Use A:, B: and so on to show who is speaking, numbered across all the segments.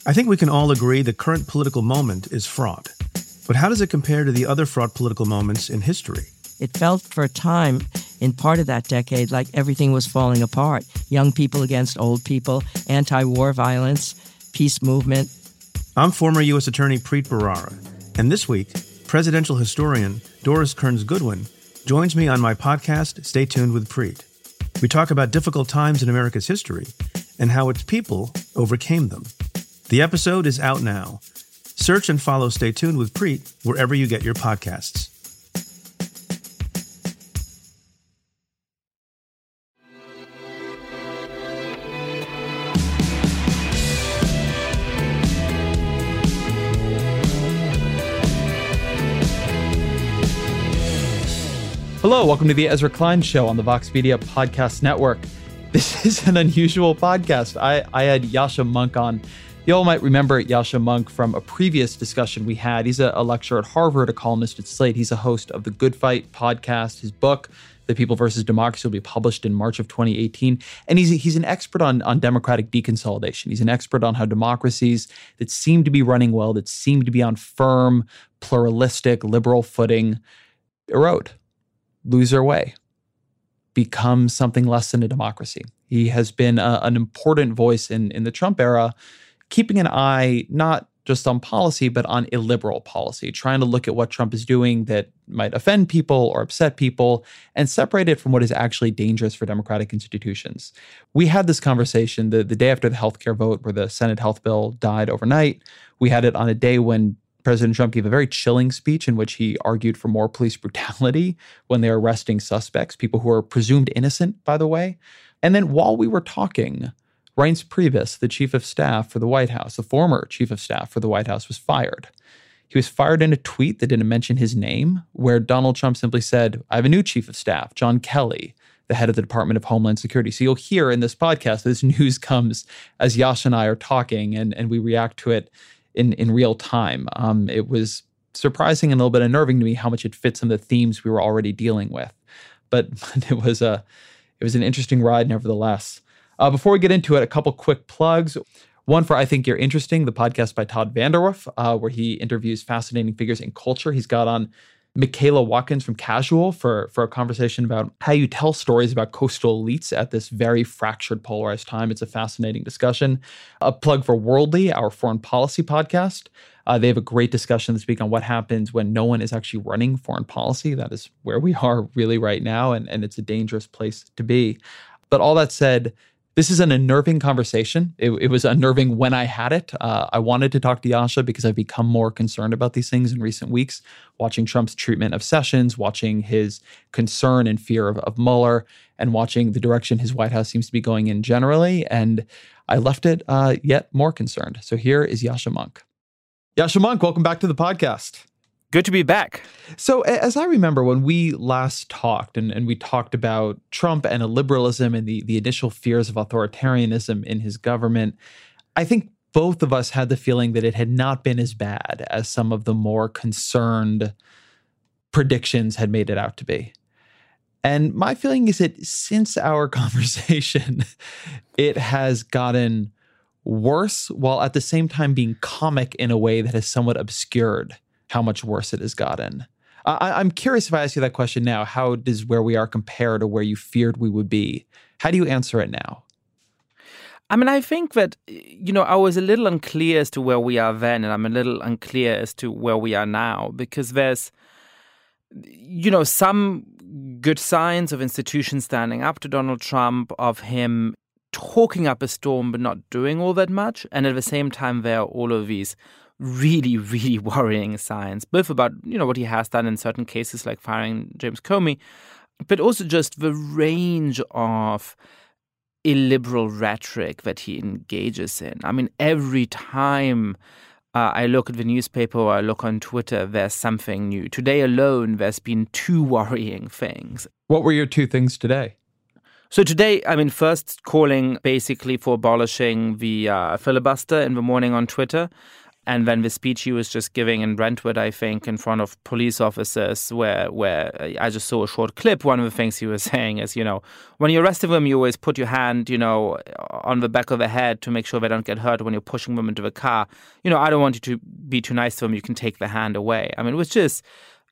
A: I think we can all agree the current political moment is fraught. But how does it compare to the other fraught political moments in history?
B: It felt for a time, in part of that decade, like everything was falling apart. Young people against old people, anti-war violence, peace movement.
A: I'm former U.S. Attorney Preet Bharara, and this week, presidential historian Doris Kearns Goodwin joins me on my podcast, Stay Tuned with Preet. We talk about difficult times in America's history and how its people overcame them. The episode is out now. Search and follow Stay Tuned with Preet wherever you get your podcasts.
C: Hello, welcome to the Ezra Klein Show on the Vox Media Podcast Network. This is an unusual podcast. I had Yascha Mounk on. You all might remember Yascha Mounk from a previous discussion we had. He's a lecturer at Harvard, a columnist at Slate. He's a host of the Good Fight podcast. His book, The People versus Democracy, will be published in March of 2018. And he's an expert on democratic deconsolidation. He's an expert on how democracies that seem to be running well, that seem to be on firm, pluralistic, liberal footing, erode, lose their way, become something less than a democracy. He has been an important voice in the Trump era, keeping an eye not just on policy, but on illiberal policy, trying to look at what Trump is doing that might offend people or upset people and separate it from what is actually dangerous for democratic institutions. We had this conversation the day after the healthcare vote where the Senate health bill died overnight. We had it on a day when President Trump gave a very chilling speech in which he argued for more police brutality when they're arresting suspects, people who are presumed innocent, by the way. And then while we were talking, Reince Priebus, the chief of staff for the White House, the former chief of staff for the White House, was fired. He was fired in a tweet that didn't mention his name, where Donald Trump simply said, I have a new chief of staff, John Kelly, the head of the Department of Homeland Security. So you'll hear in this podcast, this news comes as Yascha and I are talking, and we react to it in real time. It was surprising and a little bit unnerving to me how much it fits in the themes we were already dealing with. But it was an interesting ride nevertheless. Before we get into it, a couple quick plugs. One for I Think You're Interesting, the podcast by Todd VanDerWerff, where he interviews fascinating figures in culture. He's got on Michaela Watkins from Casual for a conversation about how you tell stories about coastal elites at this very fractured, polarized time. It's a fascinating discussion. A plug for Worldly, our foreign policy podcast. They have a great discussion this week on what happens when no one is actually running foreign policy. That is where we are really right now, and it's a dangerous place to be. But all that said, this is an unnerving conversation. It was unnerving when I had it. I wanted to talk to Yascha because I've become more concerned about these things in recent weeks, watching Trump's treatment of Sessions, watching his concern and fear of Mueller, and watching the direction his White House seems to be going in generally. And I left it yet more concerned. So here is Yascha Mounk. Yascha Mounk, welcome back to the podcast.
D: Good to be back.
C: So as I remember when we last talked and we talked about Trump and illiberalism and the initial fears of authoritarianism in his government, I think both of us had the feeling that it had not been as bad as some of the more concerned predictions had made it out to be. And my feeling is that since our conversation, it has gotten worse while at the same time being comic in a way that has somewhat obscured how much worse it has gotten. I'm curious if I ask you that question now, how does where we are compare to where you feared we would be? How do you answer it now?
D: I mean, I think that, I was a little unclear as to where we are then, and I'm a little unclear as to where we are now, because there's, some good signs of institutions standing up to Donald Trump, of him talking up a storm but not doing all that much. And at the same time, there are all of these really, really worrying signs, both about, what he has done in certain cases, like firing James Comey, but also just the range of illiberal rhetoric that he engages in. I mean, every time I look at the newspaper or I look on Twitter, there's something new. Today alone, there's been 2 worrying things.
C: What were your 2 things today?
D: So today, first calling basically for abolishing the filibuster in the morning on Twitter. And then the speech he was just giving in Brentwood, I think, in front of police officers, where I just saw a short clip, one of the things he was saying is, when you're arresting them, you always put your hand, on the back of the head to make sure they don't get hurt when you're pushing them into the car. I don't want you to be too nice to them. You can take the hand away. I mean, it was just,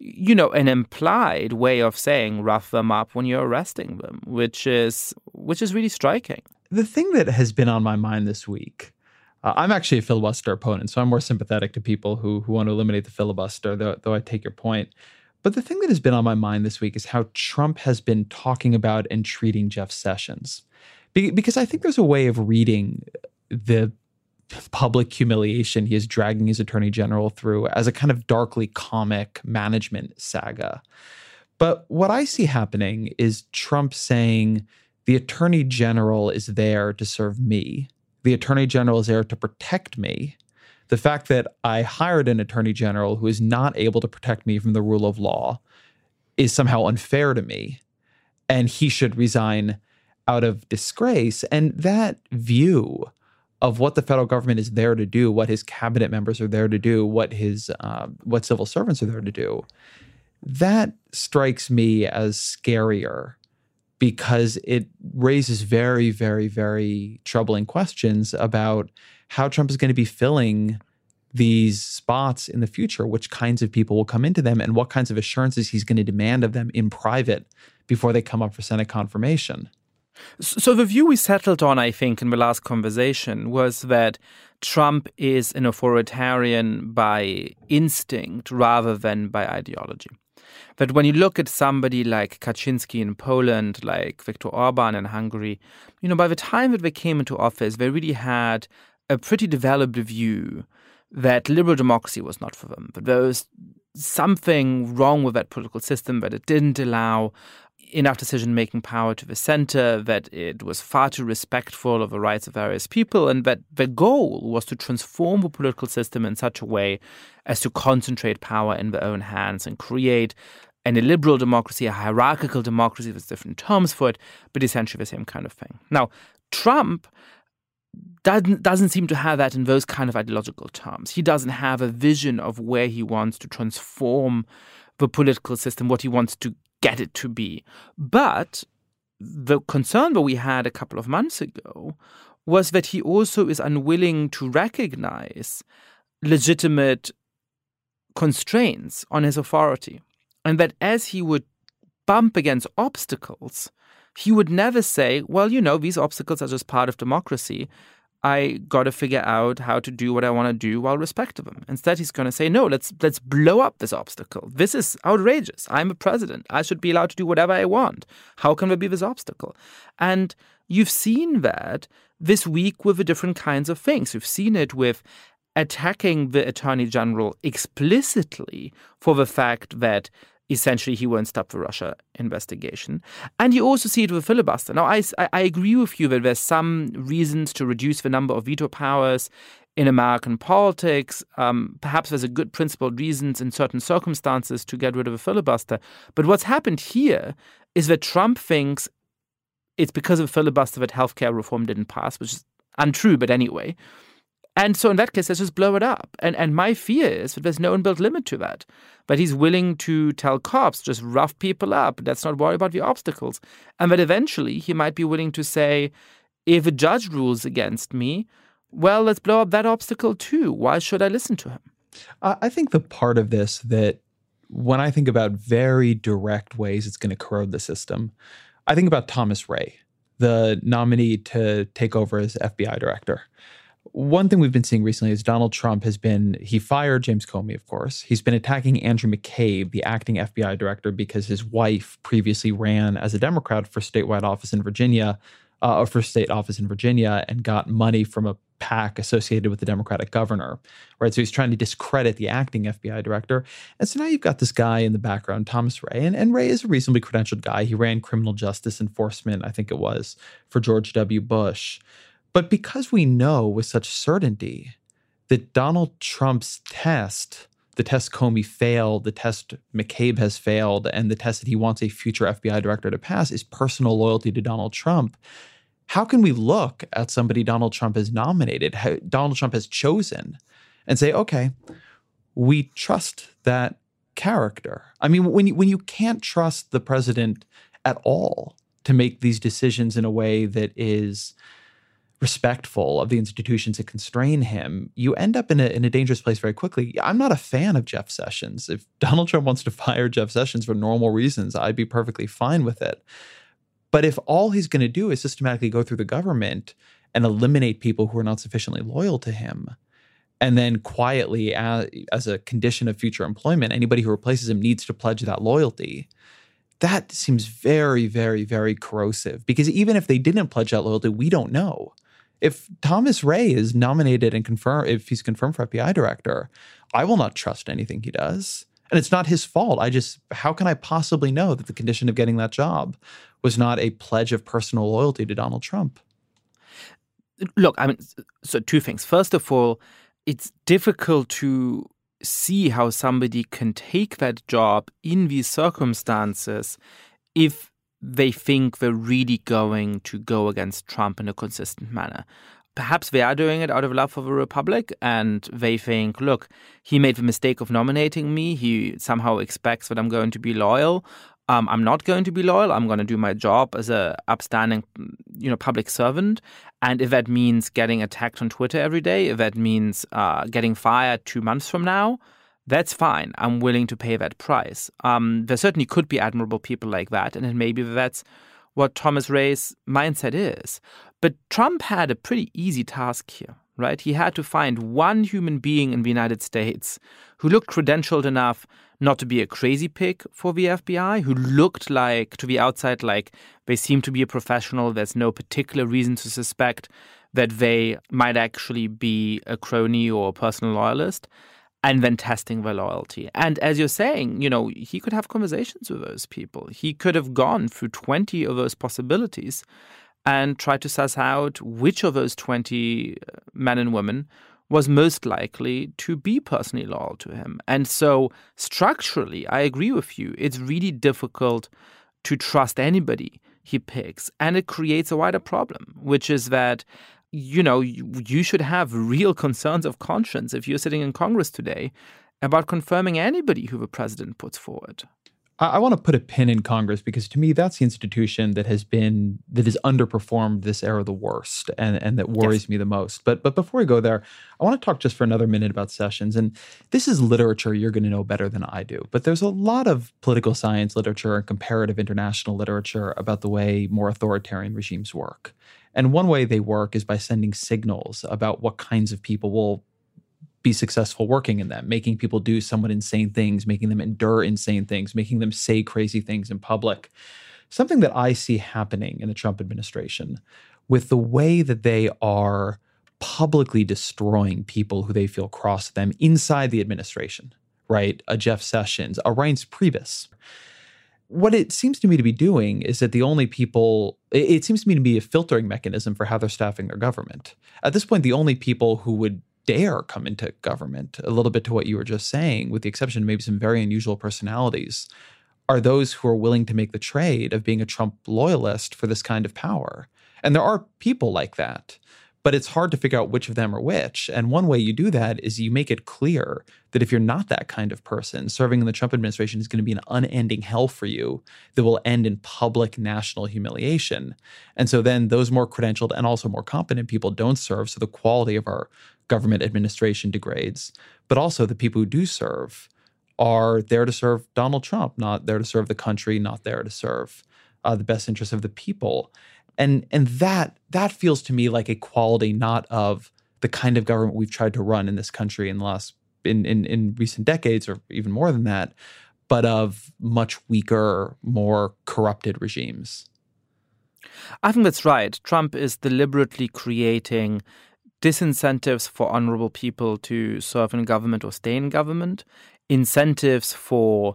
D: an implied way of saying rough them up when you're arresting them, which is really striking.
C: The thing that has been on my mind this week, I'm actually a filibuster opponent, so I'm more sympathetic to people who want to eliminate the filibuster, though I take your point. But the thing that has been on my mind this week is how Trump has been talking about and treating Jeff Sessions. Because I think there's a way of reading the public humiliation he is dragging his attorney general through as a kind of darkly comic management saga. But what I see happening is Trump saying the attorney general is there to serve me. The attorney general is there to protect me. The fact that I hired an attorney general who is not able to protect me from the rule of law is somehow unfair to me, and he should resign out of disgrace. And that view of what the federal government is there to do, what his cabinet members are there to do, what civil servants are there to do, that strikes me as scarier, because it raises very, very, very troubling questions about how Trump is going to be filling these spots in the future, which kinds of people will come into them, and what kinds of assurances he's going to demand of them in private before they come up for Senate confirmation.
D: So the view we settled on, I think, in the last conversation was that Trump is an authoritarian by instinct rather than by ideology. That when you look at somebody like Kaczynski in Poland, like Viktor Orban in Hungary, by the time that they came into office, they really had a pretty developed view that liberal democracy was not for them, that there was something wrong with that political system, that it didn't allow enough decision-making power to the center, that it was far too respectful of the rights of various people, and that the goal was to transform the political system in such a way as to concentrate power in their own hands and create an illiberal democracy, a hierarchical democracy with different terms for it, but essentially the same kind of thing. Now, Trump doesn't seem to have that in those kind of ideological terms. He doesn't have a vision of where he wants to transform the political system, what he wants to get it to be. But the concern that we had a couple of months ago was that he also is unwilling to recognize legitimate constraints on his authority. And that as he would bump against obstacles, he would never say, well, these obstacles are just part of democracy. I got to figure out how to do what I want to do while respect them. Instead, he's going to say, no, let's blow up this obstacle. This is outrageous. I'm a president. I should be allowed to do whatever I want. How can there be this obstacle? And you've seen that this week with the different kinds of things. You've seen it with attacking the attorney general explicitly for the fact that essentially he won't stop the Russia investigation. And you also see it with filibuster. Now, I agree with you that there's some reasons to reduce the number of veto powers in American politics. Perhaps there's a good principled reasons in certain circumstances to get rid of a filibuster. But what's happened here is that Trump thinks it's because of filibuster that healthcare reform didn't pass, which is untrue, but anyway. And so in that case, let's just blow it up. And my fear is that there's no inbuilt limit to that. But he's willing to tell cops, just rough people up. Let's not worry about the obstacles. And that eventually he might be willing to say, if a judge rules against me, well, let's blow up that obstacle too. Why should I listen to him?
C: I think the part of this that when I think about very direct ways it's going to corrode the system, I think about Thomas Ray, the nominee to take over as FBI director. One thing we've been seeing recently is Donald Trump he fired James Comey, of course. He's been attacking Andrew McCabe, the acting FBI director, because his wife previously ran as a Democrat for statewide office in Virginia, and got money from a PAC associated with the Democratic governor, right? So he's trying to discredit the acting FBI director. And so now you've got this guy in the background, Thomas Ray, and Ray is a reasonably credentialed guy. He ran criminal justice enforcement, I think it was, for George W. Bush. But because we know with such certainty that Donald Trump's test, the test Comey failed, the test McCabe has failed, and the test that he wants a future FBI director to pass is personal loyalty to Donald Trump, how can we look at somebody Donald Trump has nominated, Donald Trump has chosen, and say, okay, we trust that character. I mean, when you can't trust the president at all to make these decisions in a way that is respectful of the institutions that constrain him, you end up in a dangerous place very quickly. I'm not a fan of Jeff Sessions. If Donald Trump wants to fire Jeff Sessions for normal reasons, I'd be perfectly fine with it. But if all he's going to do is systematically go through the government and eliminate people who are not sufficiently loyal to him, and then quietly, as a condition of future employment, anybody who replaces him needs to pledge that loyalty, that seems very, very, very corrosive. Because even if they didn't pledge that loyalty, we don't know. If Thomas Ray is nominated and confirmed, if he's confirmed for FBI director, I will not trust anything he does. And it's not his fault. How can I possibly know that the condition of getting that job was not a pledge of personal loyalty to Donald Trump?
D: Look, I mean, so two things. First of all, it's difficult to see how somebody can take that job in these circumstances if they think they're really going to go against Trump in a consistent manner. Perhaps they are doing it out of love for the Republic, and they think, look, he made the mistake of nominating me. He somehow expects that I'm going to be loyal. I'm not going to be loyal. I'm going to do my job as a upstanding, public servant. And if that means getting attacked on Twitter every day, if that means getting fired 2 months from now, that's fine. I'm willing to pay that price. There certainly could be admirable people like that, and maybe that's what Thomas Ray's mindset is. But Trump had a pretty easy task here, right? He had to find one human being in the United States who looked credentialed enough not to be a crazy pig for the FBI, who looked like, to the outside, like they seem to be a professional. There's no particular reason to suspect that they might actually be a crony or a personal loyalist, and then testing their loyalty. And as you're saying, he could have conversations with those people. He could have gone through 20 of those possibilities and tried to suss out which of those 20 men and women was most likely to be personally loyal to him. And so structurally, I agree with you. It's really difficult to trust anybody he picks. And it creates a wider problem, which is that, you should have real concerns of conscience if you're sitting in Congress today about confirming anybody who the president puts forward.
C: I want to put a pin in Congress because to me, that's the institution that has underperformed this era the worst and that worries me the most. But before we go there, I want to talk just for another minute about Sessions. And this is literature you're going to know better than I do. But there's a lot of political science literature and comparative international literature about the way more authoritarian regimes work. And one way they work is by sending signals about what kinds of people will be successful working in them, making people do somewhat insane things, making them endure insane things, making them say crazy things in public. Something that I see happening in the Trump administration with the way that they are publicly destroying people who they feel cross them inside the administration, right? A Jeff Sessions, a Reince Priebus. What it seems to me to be doing is that it seems to me to be a filtering mechanism for how they're staffing their government. At this point, the only people who would dare come into government, a little bit to what you were just saying, with the exception of maybe some very unusual personalities, are those who are willing to make the trade of being a Trump loyalist for this kind of power. And there are people like that, but it's hard to figure out which of them are which. And one way you do that is you make it clear that if you're not that kind of person, serving in the Trump administration is going to be an unending hell for you that will end in public national humiliation. And so then those more credentialed and also more competent people don't serve, so the quality of our government administration degrades. But also the people who do serve are there to serve Donald Trump, not there to serve the country, not there to serve the best interests of the people. And that feels to me like a quality not of the kind of government we've tried to run in this country in recent decades, or even more than that, but of much weaker, more corrupted regimes.
D: I think that's right. Trump is deliberately creating disincentives for honorable people to serve in government or stay in government, incentives for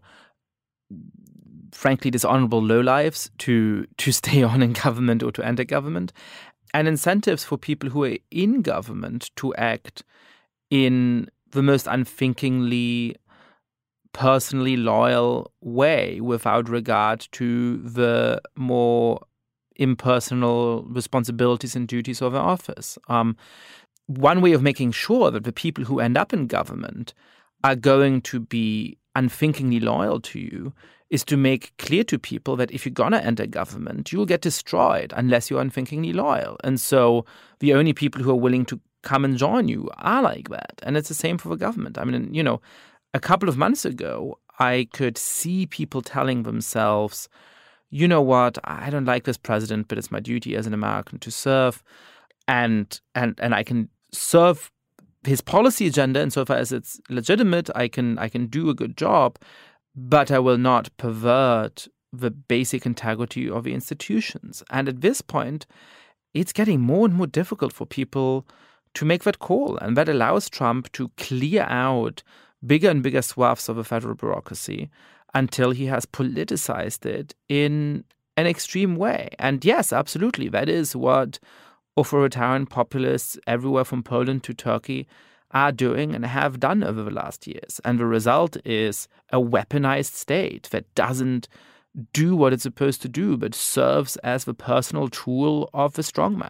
D: frankly dishonorable lowlifes to stay on in government or to enter government, and incentives for people who are in government to act in the most unthinkingly personally loyal way without regard to the more impersonal responsibilities and duties of their office. one way of making sure that the people who end up in government are going to be unthinkingly loyal to you is to make clear to people that if you're going to enter government, you will get destroyed unless you're unthinkingly loyal. And so the only people who are willing to come and join you are like that. And it's the same for the government. I mean, a couple of months ago, I could see people telling themselves, you know what, I don't like this president, but it's my duty as an American to serve. And I can serve his policy agenda insofar as it's legitimate. I can do a good job, but I will not pervert the basic integrity of the institutions. And at this point, it's getting more and more difficult for people to make that call. And that allows Trump to clear out bigger and bigger swaths of the federal bureaucracy until he has politicized it in an extreme way. And yes, absolutely, that is what authoritarian populists everywhere from Poland to Turkey are doing and have done over the last years. And the result is a weaponized state that doesn't do what it's supposed to do, but serves as the personal tool of the strongman.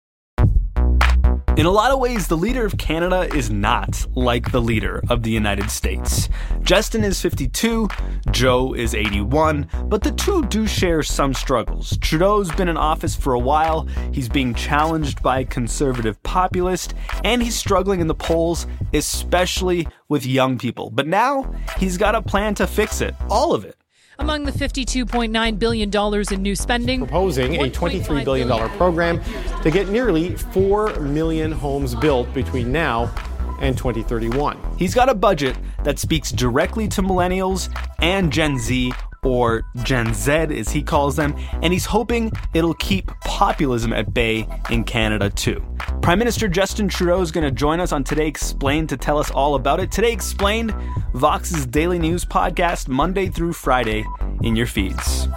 E: In a lot of ways, the leader of Canada is not like the leader of the United States. Justin is 52, Joe is 81, but the two do share some struggles. Trudeau's been in office for a while, he's being challenged by a conservative populist, and he's struggling in the polls, especially with young people. But now, he's got a plan to fix it, all of it.
F: Among the $52.9 billion in new spending,
G: proposing a $23 billion program to get nearly 4 million homes built between now and 2031.
E: He's got a budget that speaks directly to millennials and Gen Z, or Gen Z as he calls them, and he's hoping it'll keep populism at bay in Canada too. Prime Minister Justin Trudeau is going to join us on Today Explained to tell us all about it. Today Explained, Vox's daily news podcast, Monday through Friday in your feeds.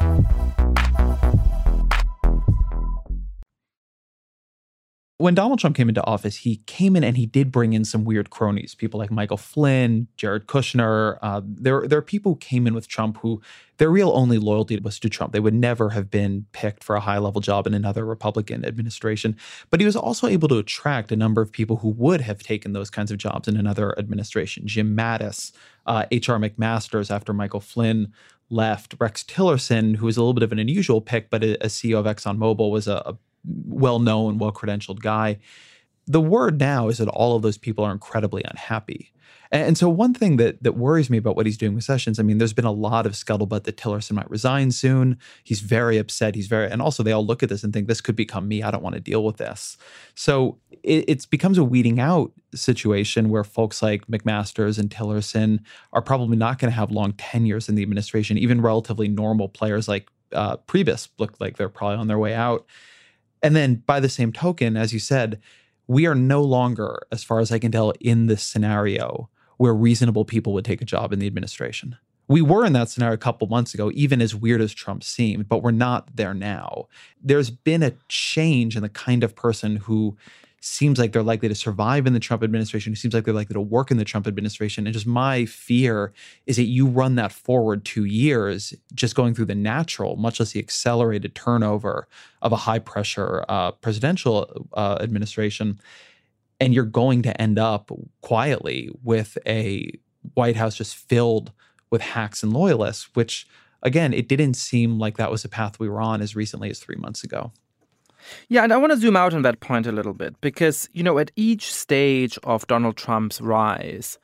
C: When Donald Trump came into office, he came in and he did bring in some weird cronies, people like Michael Flynn, Jared Kushner. There are people who came in with Trump who their real only loyalty was to Trump. They would never have been picked for a high-level job in another Republican administration. But he was also able to attract a number of people who would have taken those kinds of jobs in another administration. Jim Mattis, H.R. McMaster's after Michael Flynn left, Rex Tillerson, who was a little bit of an unusual pick, but as CEO of ExxonMobil was a well-known, well-credentialed guy. The word now is that all of those people are incredibly unhappy. And so one thing that worries me about what he's doing with Sessions, I mean, there's been a lot of scuttlebutt that Tillerson might resign soon. He's very upset. And also they all look at this and think, this could become me. I don't want to deal with this. So it becomes a weeding out situation where folks like McMaster's and Tillerson are probably not going to have long tenures in the administration. Even relatively normal players like Priebus look like they're probably on their way out. And then by the same token, as you said, we are no longer, as far as I can tell, in this scenario where reasonable people would take a job in the administration. We were in that scenario a couple months ago, even as weird as Trump seemed, but we're not there now. There's been a change in the kind of person who seems like they're likely to survive in the Trump administration, who seems like they're likely to work in the Trump administration. And just my fear is that you run that forward 2 years, just going through the natural, much less the accelerated turnover of a high-pressure presidential administration, and you're going to end up quietly with a White House just filled with hacks and loyalists, which, again, it didn't seem like that was the path we were on as recently as 3 months ago.
D: Yeah, and I want to zoom out on that point a little bit because, at each stage of Donald Trump's rise,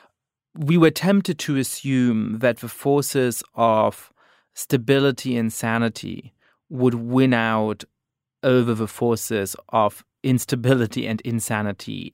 D: we were tempted to assume that the forces of stability and sanity would win out over the forces of instability and insanity,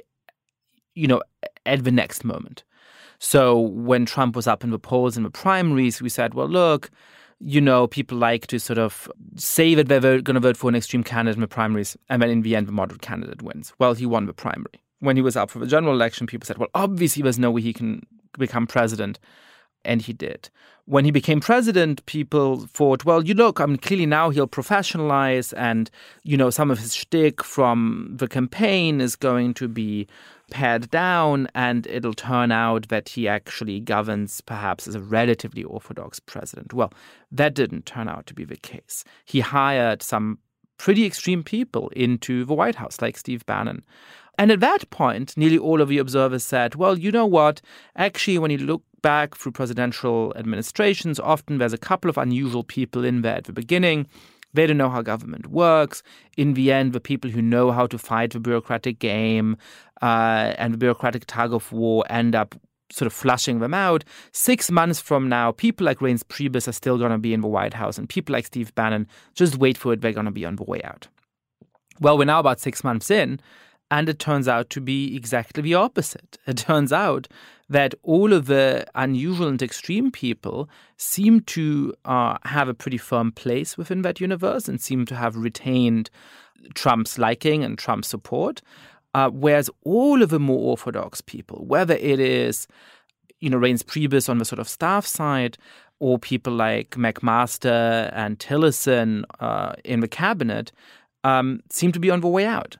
D: at the next moment. So when Trump was up in the polls in the primaries, we said, well, look, people like to sort of say that they're going to vote for an extreme candidate in the primaries, and then in the end, the moderate candidate wins. Well, he won the primary. When he was up for the general election, people said, well, obviously there's no way he can become president. And he did. When he became president, people thought, well, clearly now he'll professionalize and, some of his shtick from the campaign is going to be pared down and it'll turn out that he actually governs perhaps as a relatively orthodox president. Well, that didn't turn out to be the case. He hired some pretty extreme people into the White House, like Steve Bannon. And at that point, nearly all of the observers said, well, you know what? Actually, when you look back through presidential administrations, often there's a couple of unusual people in there at the beginning. They don't know how government works. In the end, the people who know how to fight the bureaucratic game and the bureaucratic tug of war end up sort of flushing them out. 6 months from now, people like Reince Priebus are still going to be in the White House, and people like Steve Bannon, just wait for it, they're going to be on the way out. Well, we're now about 6 months in, and it turns out to be exactly the opposite. It turns out that all of the unusual and extreme people seem to have a pretty firm place within that universe and seem to have retained Trump's liking and Trump's support. Whereas all of the more orthodox people, whether it is, Reince Priebus on the sort of staff side or people like McMaster and Tillerson in the cabinet, seem to be on the way out.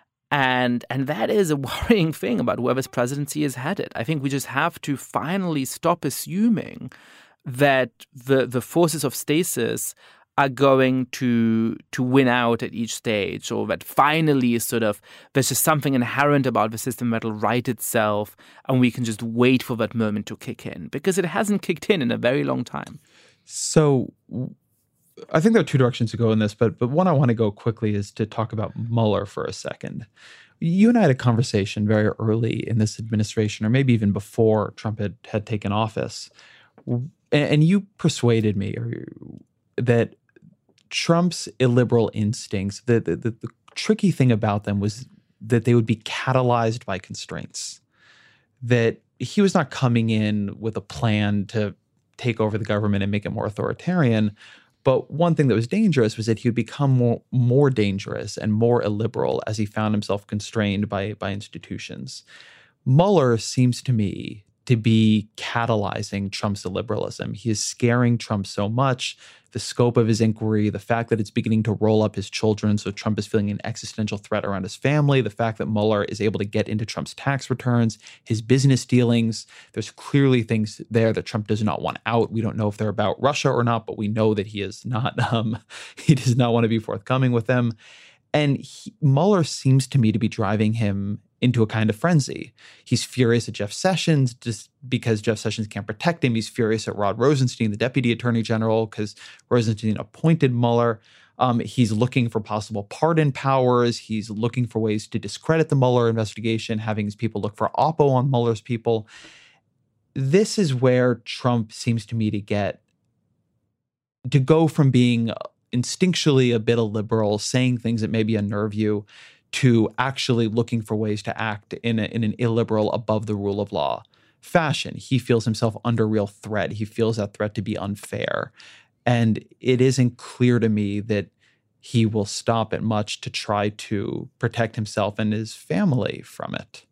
D: And that is a worrying thing about where this presidency is headed. I think we just have to finally stop assuming that the forces of stasis are going to win out at each stage, or that finally sort of there's just something inherent about the system that'll right itself and we can just wait for that moment to kick in, because it hasn't kicked in a very long time.
C: So I think there are two directions to go in this, but one I want to go quickly is to talk about Mueller for a second. You and I had a conversation very early in this administration, or maybe even before Trump had taken office, and you persuaded me that Trump's illiberal instincts, the tricky thing about them was that they would be catalyzed by constraints, that he was not coming in with a plan to take over the government and make it more authoritarian. But one thing that was dangerous was that he would become more dangerous and more illiberal as he found himself constrained by institutions. Mueller seems to me to be catalyzing Trump's illiberalism. He is scaring Trump so much. The scope of his inquiry, the fact that it's beginning to roll up his children, so Trump is feeling an existential threat around his family, the fact that Mueller is able to get into Trump's tax returns, his business dealings. There's clearly things there that Trump does not want out. We don't know if they're about Russia or not, but we know that he is not. He does not want to be forthcoming with them. And Mueller seems to me to be driving him into a kind of frenzy. He's furious at Jeff Sessions just because Jeff Sessions can't protect him. He's furious at Rod Rosenstein, the deputy attorney general, because Rosenstein appointed Mueller. He's looking for possible pardon powers. He's looking for ways to discredit the Mueller investigation, having his people look for oppo on Mueller's people. This is where Trump seems to me to go from being instinctually a bit illiberal, saying things that maybe unnerve you, to actually looking for ways to act in an illiberal, above the rule of law fashion. He feels himself under real threat. He feels that threat to be unfair. And it isn't clear to me that he will stop at much to try to protect himself and his family from it.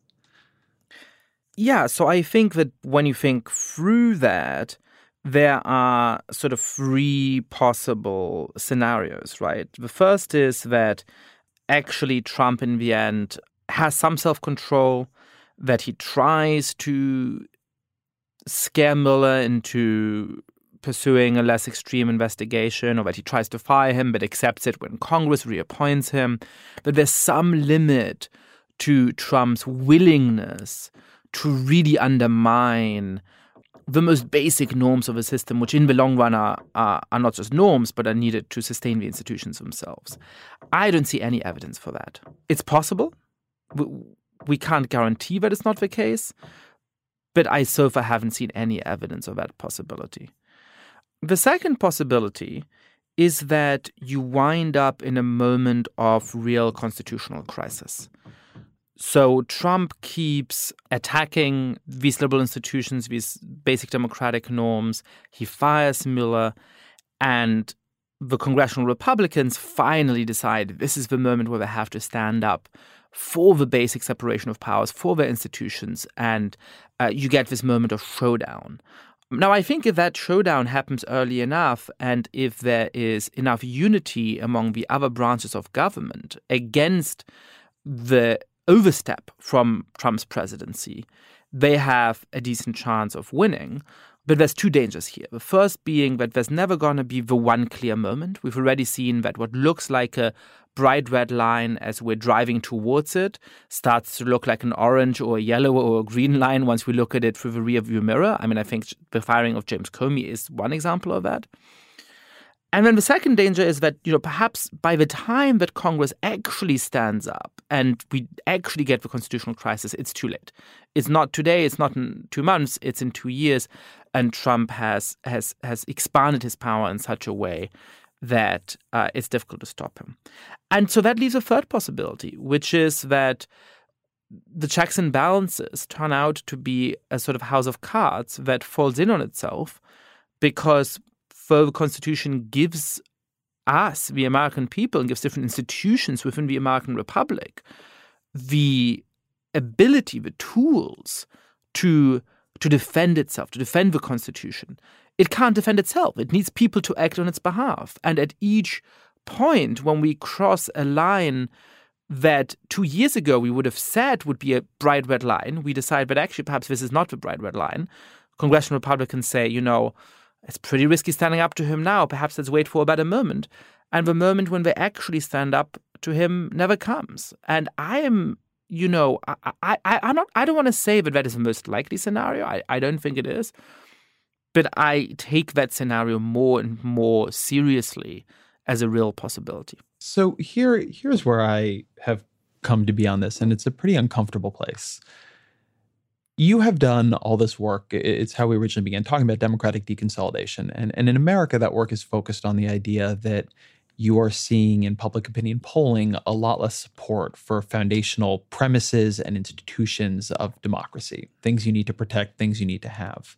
D: Yeah, so I think that when you think through that, there are sort of three possible scenarios, right? The first is that actually Trump in the end has some self-control, that he tries to scare Mueller into pursuing a less extreme investigation, or that he tries to fire him but accepts it when Congress reappoints him, that there's some limit to Trump's willingness to really undermine the most basic norms of a system, which in the long run are not just norms, but are needed to sustain the institutions themselves. I don't see any evidence for that. It's possible. We can't guarantee that it's not the case, but I so far haven't seen any evidence of that possibility. The second possibility is that you wind up in a moment of real constitutional crisis. So Trump keeps attacking these liberal institutions, these basic democratic norms. He fires Mueller, and the congressional Republicans finally decide this is the moment where they have to stand up for the basic separation of powers, for their institutions, and you get this moment of showdown. Now, I think if that showdown happens early enough, and if there is enough unity among the other branches of government against the overstep from Trump's presidency, they have a decent chance of winning. But there's two dangers here. The first being that there's never going to be the one clear moment. We've already seen that what looks like a bright red line as we're driving towards it starts to look like an orange or a yellow or a green line once we look at it through the rear view mirror. I mean, I think the firing of James Comey is one example of that. And then the second danger is that, perhaps by the time that Congress actually stands up and we actually get the constitutional crisis, it's too late. It's not today, it's not in 2 months, it's in 2 years. And Trump has expanded his power in such a way that it's difficult to stop him. And so that leaves a third possibility, which is that the checks and balances turn out to be a sort of house of cards that falls in on itself because the Constitution gives us, the American people, and gives different institutions within the American Republic the ability, the tools to defend itself, to defend the Constitution. It can't defend itself. It needs people to act on its behalf. And at each point when we cross a line that 2 years ago we would have said would be a bright red line, we decide that actually perhaps this is not the bright red line. Congressional Republicans say, it's pretty risky standing up to him now. Perhaps let's wait for a better moment. And the moment when they actually stand up to him never comes. And I am, I don't want to say that is the most likely scenario. I don't think it is. But I take that scenario more and more seriously as a real possibility.
C: So here's where I have come to be on this, and it's a pretty uncomfortable place. You have done all this work. It's how we originally began talking about democratic deconsolidation. And in America, that work is focused on the idea that you are seeing in public opinion polling a lot less support for foundational premises and institutions of democracy, things you need to protect, things you need to have.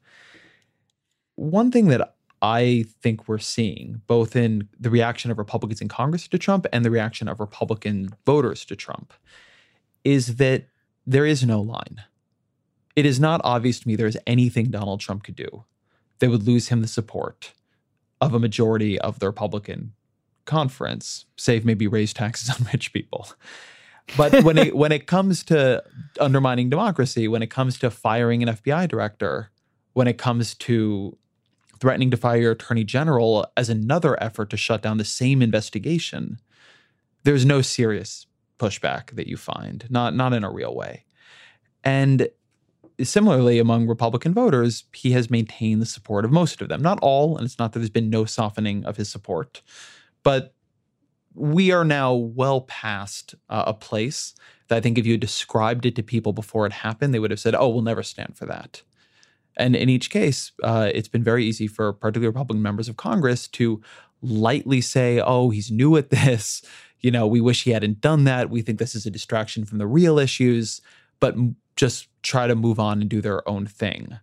C: One thing that I think we're seeing, both in the reaction of Republicans in Congress to Trump and the reaction of Republican voters to Trump, is that there is no line. It is not obvious to me there is anything Donald Trump could do that would lose him the support of a majority of the Republican conference, save maybe raise taxes on rich people. But when it comes to undermining democracy, when it comes to firing an FBI director, when it comes to threatening to fire your attorney general as another effort to shut down the same investigation, there's no serious pushback that you find, not in a real way. And similarly, among Republican voters, he has maintained the support of most of them. Not all, and it's not that there's been no softening of his support, but we are now well past a place that I think if you described it to people before it happened, they would have said, oh, we'll never stand for that. And in each case, it's been very easy for particularly Republican members of Congress to lightly say, oh, he's new at this. We wish he hadn't done that. We think this is a distraction from the real issues, but just try to move on and do their own thing.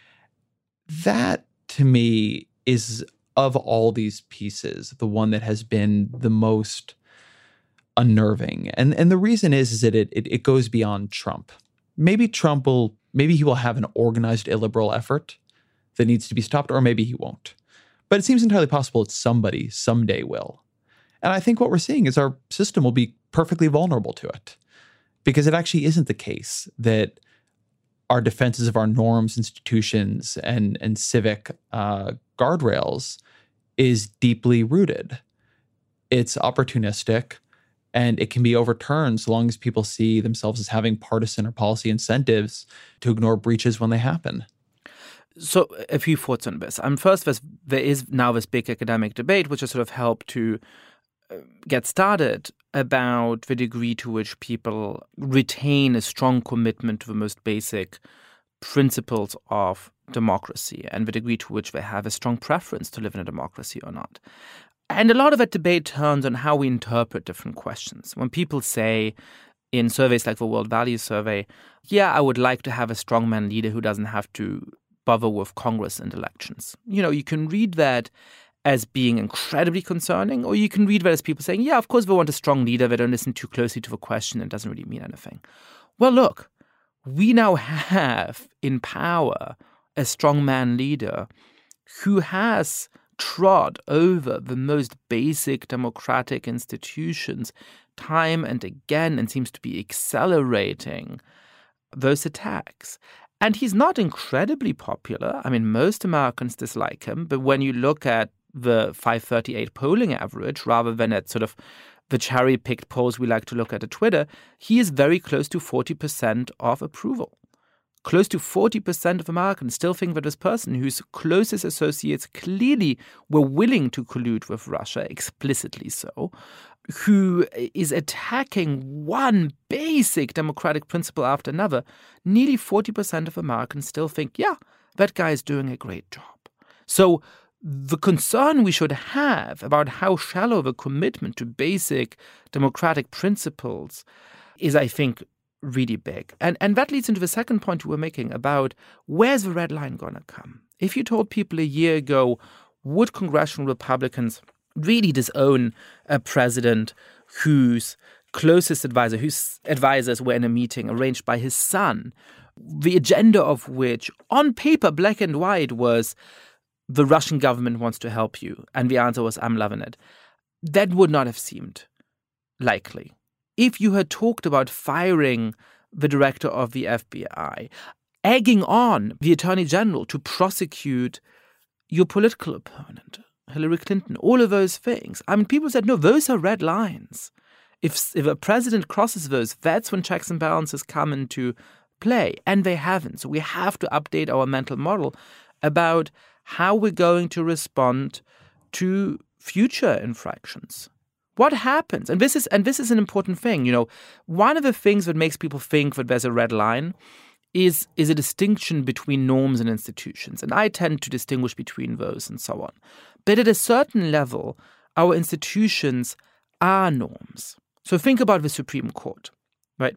C: That, to me, is, of all these pieces, the one that has been the most unnerving. And the reason is that it goes beyond Trump. Maybe he will have an organized illiberal effort that needs to be stopped, or maybe he won't. But it seems entirely possible that somebody someday will. And I think what we're seeing is our system will be perfectly vulnerable to it, because it actually isn't the case that our defenses of our norms, institutions, and civic guardrails is deeply rooted. It's opportunistic, and it can be overturned so long as people see themselves as having partisan or policy incentives to ignore breaches when they happen.
D: So a few thoughts on this. First, there is now this big academic debate, which has sort of helped to get started about the degree to which people retain a strong commitment to the most basic principles of democracy and the degree to which they have a strong preference to live in a democracy or not. And a lot of that debate turns on how we interpret different questions. When people say in surveys like the World Values Survey, yeah, I would like to have a strongman leader who doesn't have to bother with Congress and elections. You can read that as being incredibly concerning, or you can read that as people saying, yeah, of course we want a strong leader, they don't listen too closely to the question and doesn't really mean anything. Well, look, we now have in power a strongman leader who has trod over the most basic democratic institutions time and again and seems to be accelerating those attacks. And he's not incredibly popular. I mean, most Americans dislike him, but when you look at the 538 polling average rather than at sort of the cherry-picked polls we like to look at Twitter, he is very close to 40% of approval. Close to 40% of Americans still think that this person whose closest associates clearly were willing to collude with Russia, explicitly so, who is attacking one basic democratic principle after another, nearly 40% of Americans still think, yeah, that guy is doing a great job. So the concern we should have about how shallow the commitment to basic democratic principles is, I think, really big. And that leads into the second point you were making about where's the red line going to come? If you told people a year ago, would congressional Republicans really disown a president whose closest advisor, whose advisors were in a meeting arranged by his son, the agenda of which, on paper, black and white, was the Russian government wants to help you, and the answer was, I'm loving it, that would not have seemed likely. If you had talked about firing the director of the FBI, egging on the Attorney General to prosecute your political opponent, Hillary Clinton, all of those things, I mean, people said, no, those are red lines. If a president crosses those, that's when checks and balances come into play, and they haven't. So we have to update our mental model about how we're going to respond to future infractions. What happens? And this is an important thing. You know, one of the things that makes people think that there's a red line is a distinction between norms and institutions. And I tend to distinguish between those and so on. But at a certain level, our institutions are norms. So think about the Supreme Court, right?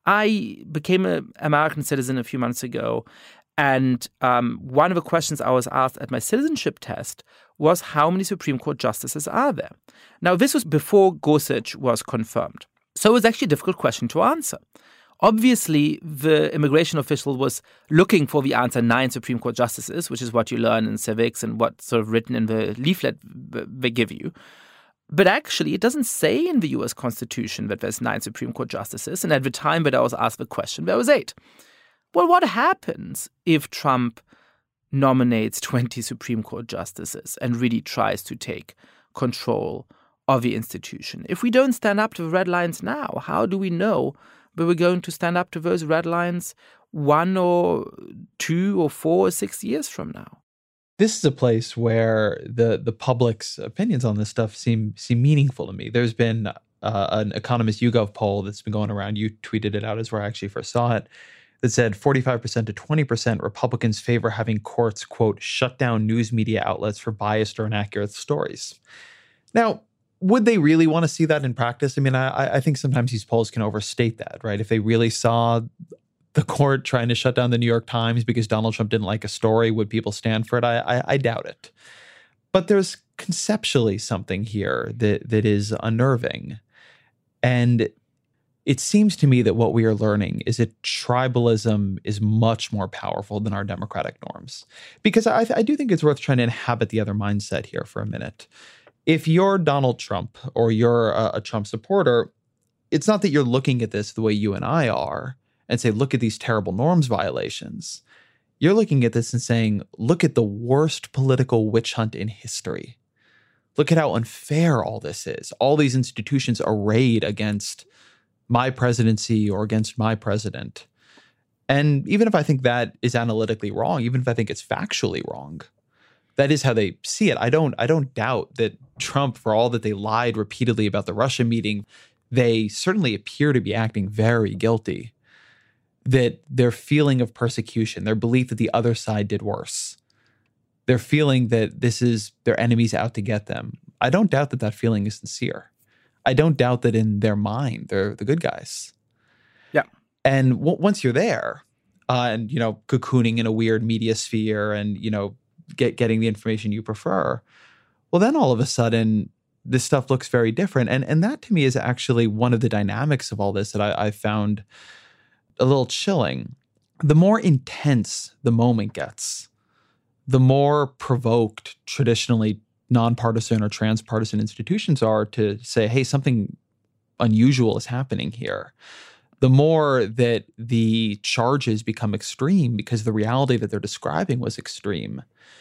D: I became an American citizen a few months ago. And one of the questions I was asked at my citizenship test was how many Supreme Court justices are there? Now, this was before Gorsuch was confirmed. So it was actually a difficult question to answer. Obviously, the immigration official was looking for the answer 9 Supreme Court justices, which is what you learn in civics and what's sort of written in the leaflet they give you. But actually, it doesn't say in the U.S. Constitution that there's 9 Supreme Court justices. And at the time that I was asked the question, there was 8. Well, what happens if Trump nominates 20 Supreme Court justices and really tries to take control of the institution? If we don't stand up to the red lines now, how do we know that we're going to stand up to those red lines 1 or 2 or 4 or 6 years from now?
C: This is a place where the public's opinions on this stuff seem meaningful to me. There's been an Economist YouGov poll that's been going around. You tweeted it out as where I actually first saw it, that said 45% to 20% Republicans favor having courts, quote, shut down news media outlets for biased or inaccurate stories. Now, would they really want to see that in practice? I mean, I think sometimes these polls can overstate that, right? If they really saw the court trying to shut down the New York Times because Donald Trump didn't like a story, would people stand for it? I doubt it. But there's conceptually something here that is unnerving. And it seems to me that what we are learning is that tribalism is much more powerful than our democratic norms. Because I do think it's worth trying to inhabit the other mindset here for a minute. If you're Donald Trump or you're a Trump supporter, it's not that you're looking at this the way you and I are and say, look at these terrible norms violations. You're looking at this and saying, look at the worst political witch hunt in history. Look at how unfair all this is. All these institutions arrayed against my presidency or against my president. And even if I think that is analytically wrong, even if I think it's factually wrong, that is how they see it. I don't doubt that Trump, for all that they lied repeatedly about the Russia meeting, they certainly appear to be acting very guilty. That their feeling of persecution, their belief that the other side did worse, their feeling that this is their enemies out to get them, I don't doubt that that feeling is sincere. I don't doubt that in their mind, they're the good guys.
D: Yeah.
C: And once you're there and, cocooning in a weird media sphere and, getting the information you prefer, well, then all of a sudden, this stuff looks very different. And that to me is actually one of the dynamics of all this that I found a little chilling. The more intense the moment gets, the more provoked traditionally nonpartisan or transpartisan institutions are to say, hey, something unusual is happening here. The more that the charges become extreme because the reality that they're describing was extreme,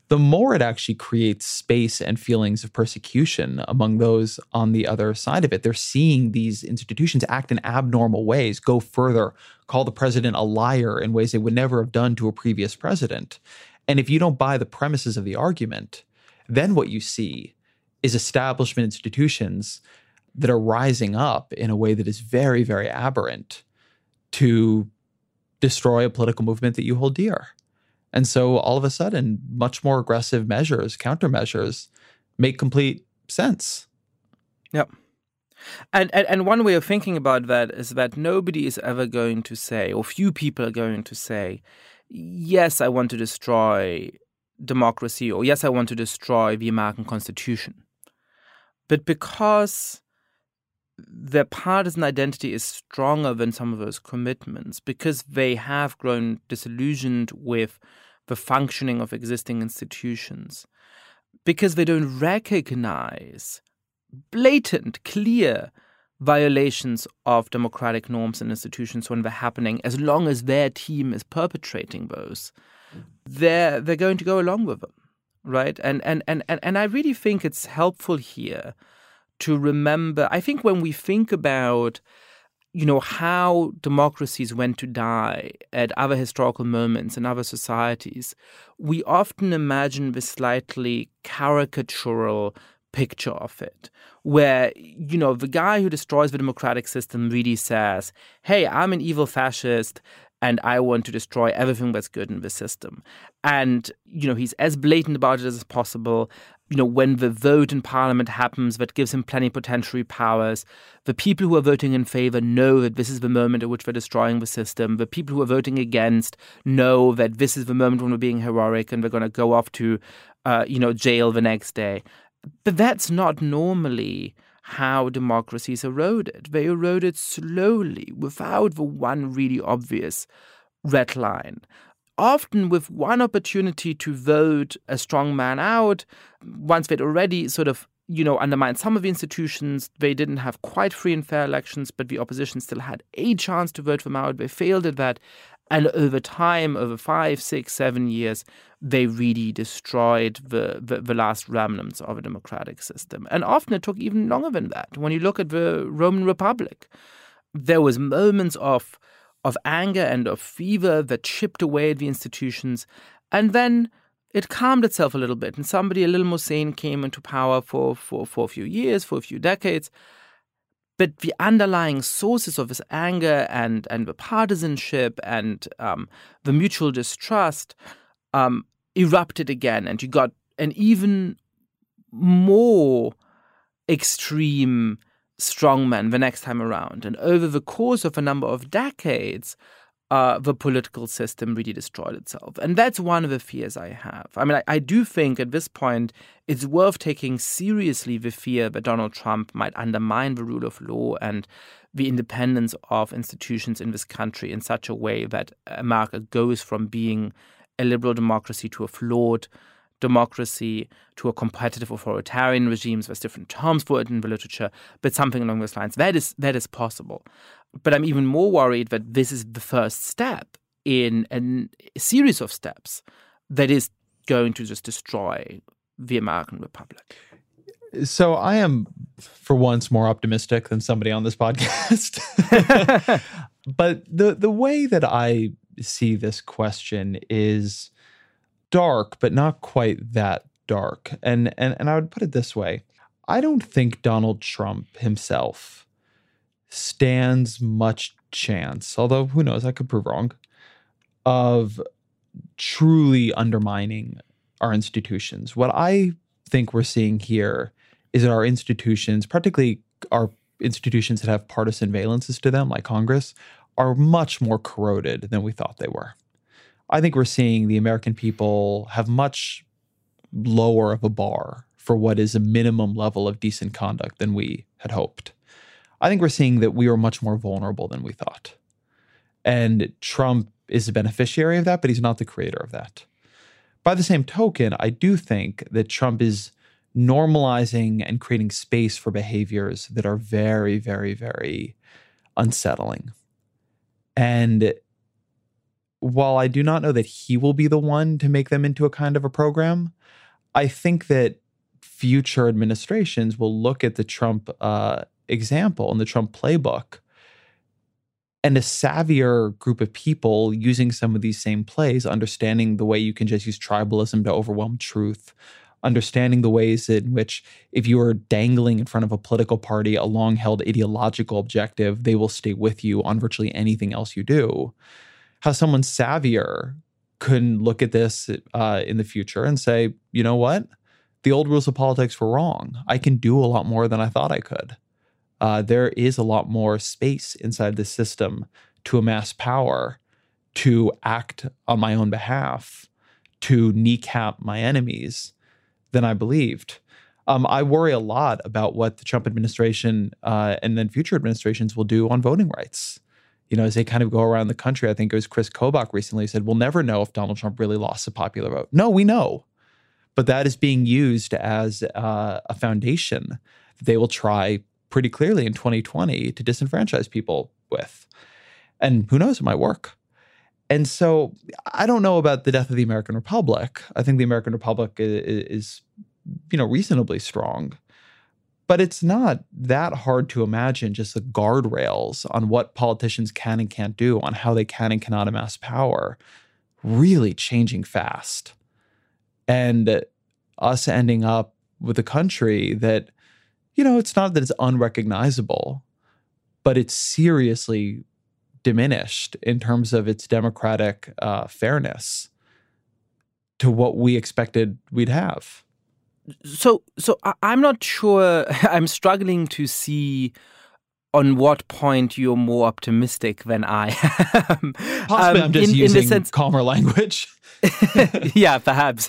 C: the more it actually creates space and feelings of persecution among those on the other side of it. They're seeing these institutions act in abnormal ways, go further, call the president a liar in ways they would never have done to a previous president. And if you don't buy the premises of the argument, then what you see is establishment institutions that are rising up in a way that is very, very aberrant to destroy a political movement that you hold dear. And so all of a sudden, much more aggressive measures, countermeasures, make complete sense.
D: Yep. And one way of thinking about that is that nobody is ever going to say, or few people are going to say, yes, I want to destroy democracy, or yes, I want to destroy the American Constitution. But because their partisan identity is stronger than some of those commitments, because they have grown disillusioned with the functioning of existing institutions, because they don't recognize blatant, clear violations of democratic norms and institutions when they're happening, as long as their team is perpetrating those, they're going to go along with them, right? And I really think it's helpful here to remember, I think when we think about, how democracies went to die at other historical moments in other societies, we often imagine this slightly caricatural picture of it, where, the guy who destroys the democratic system really says, hey, I'm an evil fascist and I want to destroy everything that's good in the system. And, he's as blatant about it as possible. When the vote in parliament happens, that gives him plenipotentiary powers. The people who are voting in favor know that this is the moment at which they're destroying the system. The people who are voting against know that this is the moment when we're being heroic and they're going to go off to, jail the next day. But that's not normally how democracies eroded. They eroded slowly, without the one really obvious red line. Often with one opportunity to vote a strong man out, once they'd already sort of, undermined some of the institutions. They didn't have quite free and fair elections, but the opposition still had a chance to vote them out. They failed at that. And over time, over 5, 6, 7 years, they really destroyed the last remnants of a democratic system. And often it took even longer than that. When you look at the Roman Republic, there was moments of anger and of fever that chipped away at the institutions. And then it calmed itself a little bit. And somebody a little more sane came into power for a few years, for a few decades. But the underlying sources of this anger and the partisanship and the mutual distrust erupted again. And you got an even more extreme strongman the next time around. And over the course of a number of decades, the political system really destroyed itself. And that's one of the fears I have. I mean, I do think at this point it's worth taking seriously the fear that Donald Trump might undermine the rule of law and the independence of institutions in this country in such a way that America goes from being a liberal democracy to a flawed democracy, to a competitive authoritarian regime. There's different terms for it in the literature, but something along those lines. That is possible. But I'm even more worried that this is the first step in a series of steps that is going to just destroy the American Republic.
C: So I am, for once, more optimistic than somebody on this podcast. But the way that I see this question is dark, but not quite that dark. And I would put it this way. I don't think Donald Trump himself stands much chance, although who knows, I could prove wrong, of truly undermining our institutions. What I think we're seeing here is that our institutions, particularly our institutions that have partisan valences to them, like Congress, are much more corroded than we thought they were. I think we're seeing the American people have much lower of a bar for what is a minimum level of decent conduct than we had hoped. I think we're seeing that we are much more vulnerable than we thought. And Trump is a beneficiary of that, but he's not the creator of that. By the same token, I do think that Trump is normalizing and creating space for behaviors that are very, very, very unsettling. And while I do not know that he will be the one to make them into a kind of a program, I think that future administrations will look at the Trump example and the Trump playbook, and a savvier group of people using some of these same plays, understanding the way you can just use tribalism to overwhelm truth, understanding the ways in which if you are dangling in front of a political party a long-held ideological objective, they will stay with you on virtually anything else you do. How someone savvier can look at this in the future and say, you know what? The old rules of politics were wrong. I can do a lot more than I thought I could. There is a lot more space inside the system to amass power, to act on my own behalf, to kneecap my enemies than I believed. I worry a lot about what the Trump administration and then future administrations will do on voting rights. You know, as they kind of go around the country, I think it was Chris Kobach recently said, we'll never know if Donald Trump really lost the popular vote. No, we know. But that is being used as a foundation that they will try pretty clearly in 2020 to disenfranchise people with. And who knows, it might work. And so I don't know about the death of the American Republic. I think the American Republic is reasonably strong. But it's not that hard to imagine just the guardrails on what politicians can and can't do, on how they can and cannot amass power, really changing fast. And us ending up with a country that, it's not that it's unrecognizable, but it's seriously diminished in terms of its democratic fairness to what we expected we'd have.
D: So I'm not sure. I'm struggling to see on what point you're more optimistic than I am.
C: Possibly I'm just using calmer language.
D: Yeah, perhaps.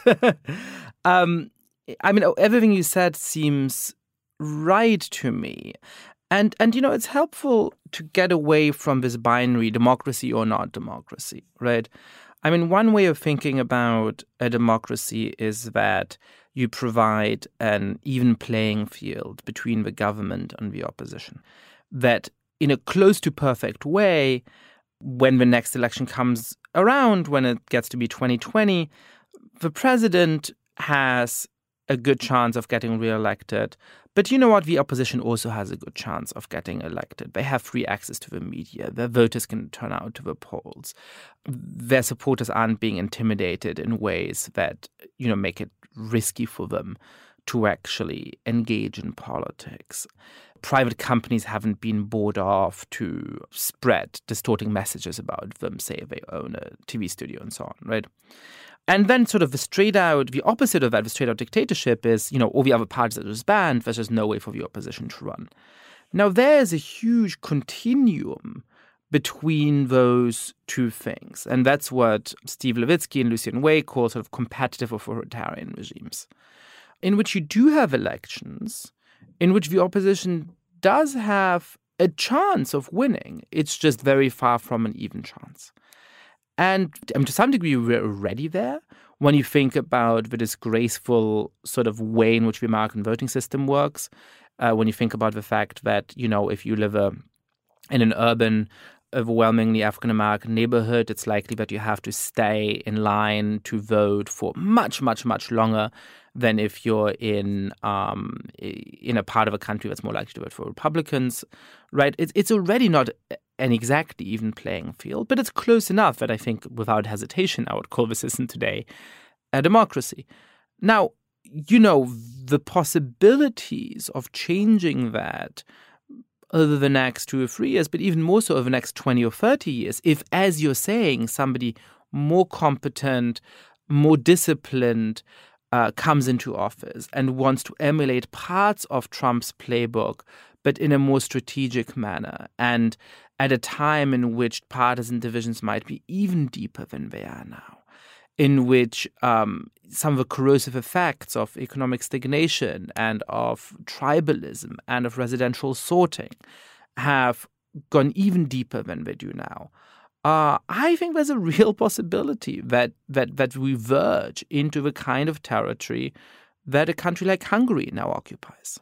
D: Everything you said seems right to me. And it's helpful to get away from this binary democracy or not democracy, right? One way of thinking about a democracy is that you provide an even playing field between the government and the opposition. That in a close to perfect way, when the next election comes around, when it gets to be 2020, the president has a good chance of getting reelected. But you know what? The opposition also has a good chance of getting elected. They have free access to the media. Their voters can turn out to the polls. Their supporters aren't being intimidated in ways that, make it risky for them to actually engage in politics. Private companies haven't been bought off to spread distorting messages about them, say they own a TV studio and so on, right? And then sort of the opposite of that, the straight-out dictatorship is, all the other parties that are banned, there's just no way for the opposition to run. Now, there's a huge continuum between those two things. And that's what Steve Levitsky and Lucien Way call sort of competitive authoritarian regimes, in which you do have elections, in which the opposition does have a chance of winning. It's just very far from an even chance. And to some degree, we're already there when you think about the disgraceful sort of way in which the American voting system works, when you think about the fact that, if you live in an urban, overwhelmingly African-American neighborhood, it's likely that you have to stay in line to vote for much, much, much longer than if you're in a part of a country that's more likely to vote for Republicans, right? It's already not an exactly even playing field, but it's close enough that I think without hesitation I would call the system today a democracy. Now, the possibilities of changing that over the next 2 or 3 years, but even more so over the next 20 or 30 years, if, as you're saying, somebody more competent, more disciplined comes into office and wants to emulate parts of Trump's playbook, but in a more strategic manner and at a time in which partisan divisions might be even deeper than they are now, in which some of the corrosive effects of economic stagnation and of tribalism and of residential sorting have gone even deeper than they do now. I think there's a real possibility that we verge into the kind of territory that a country like Hungary now occupies.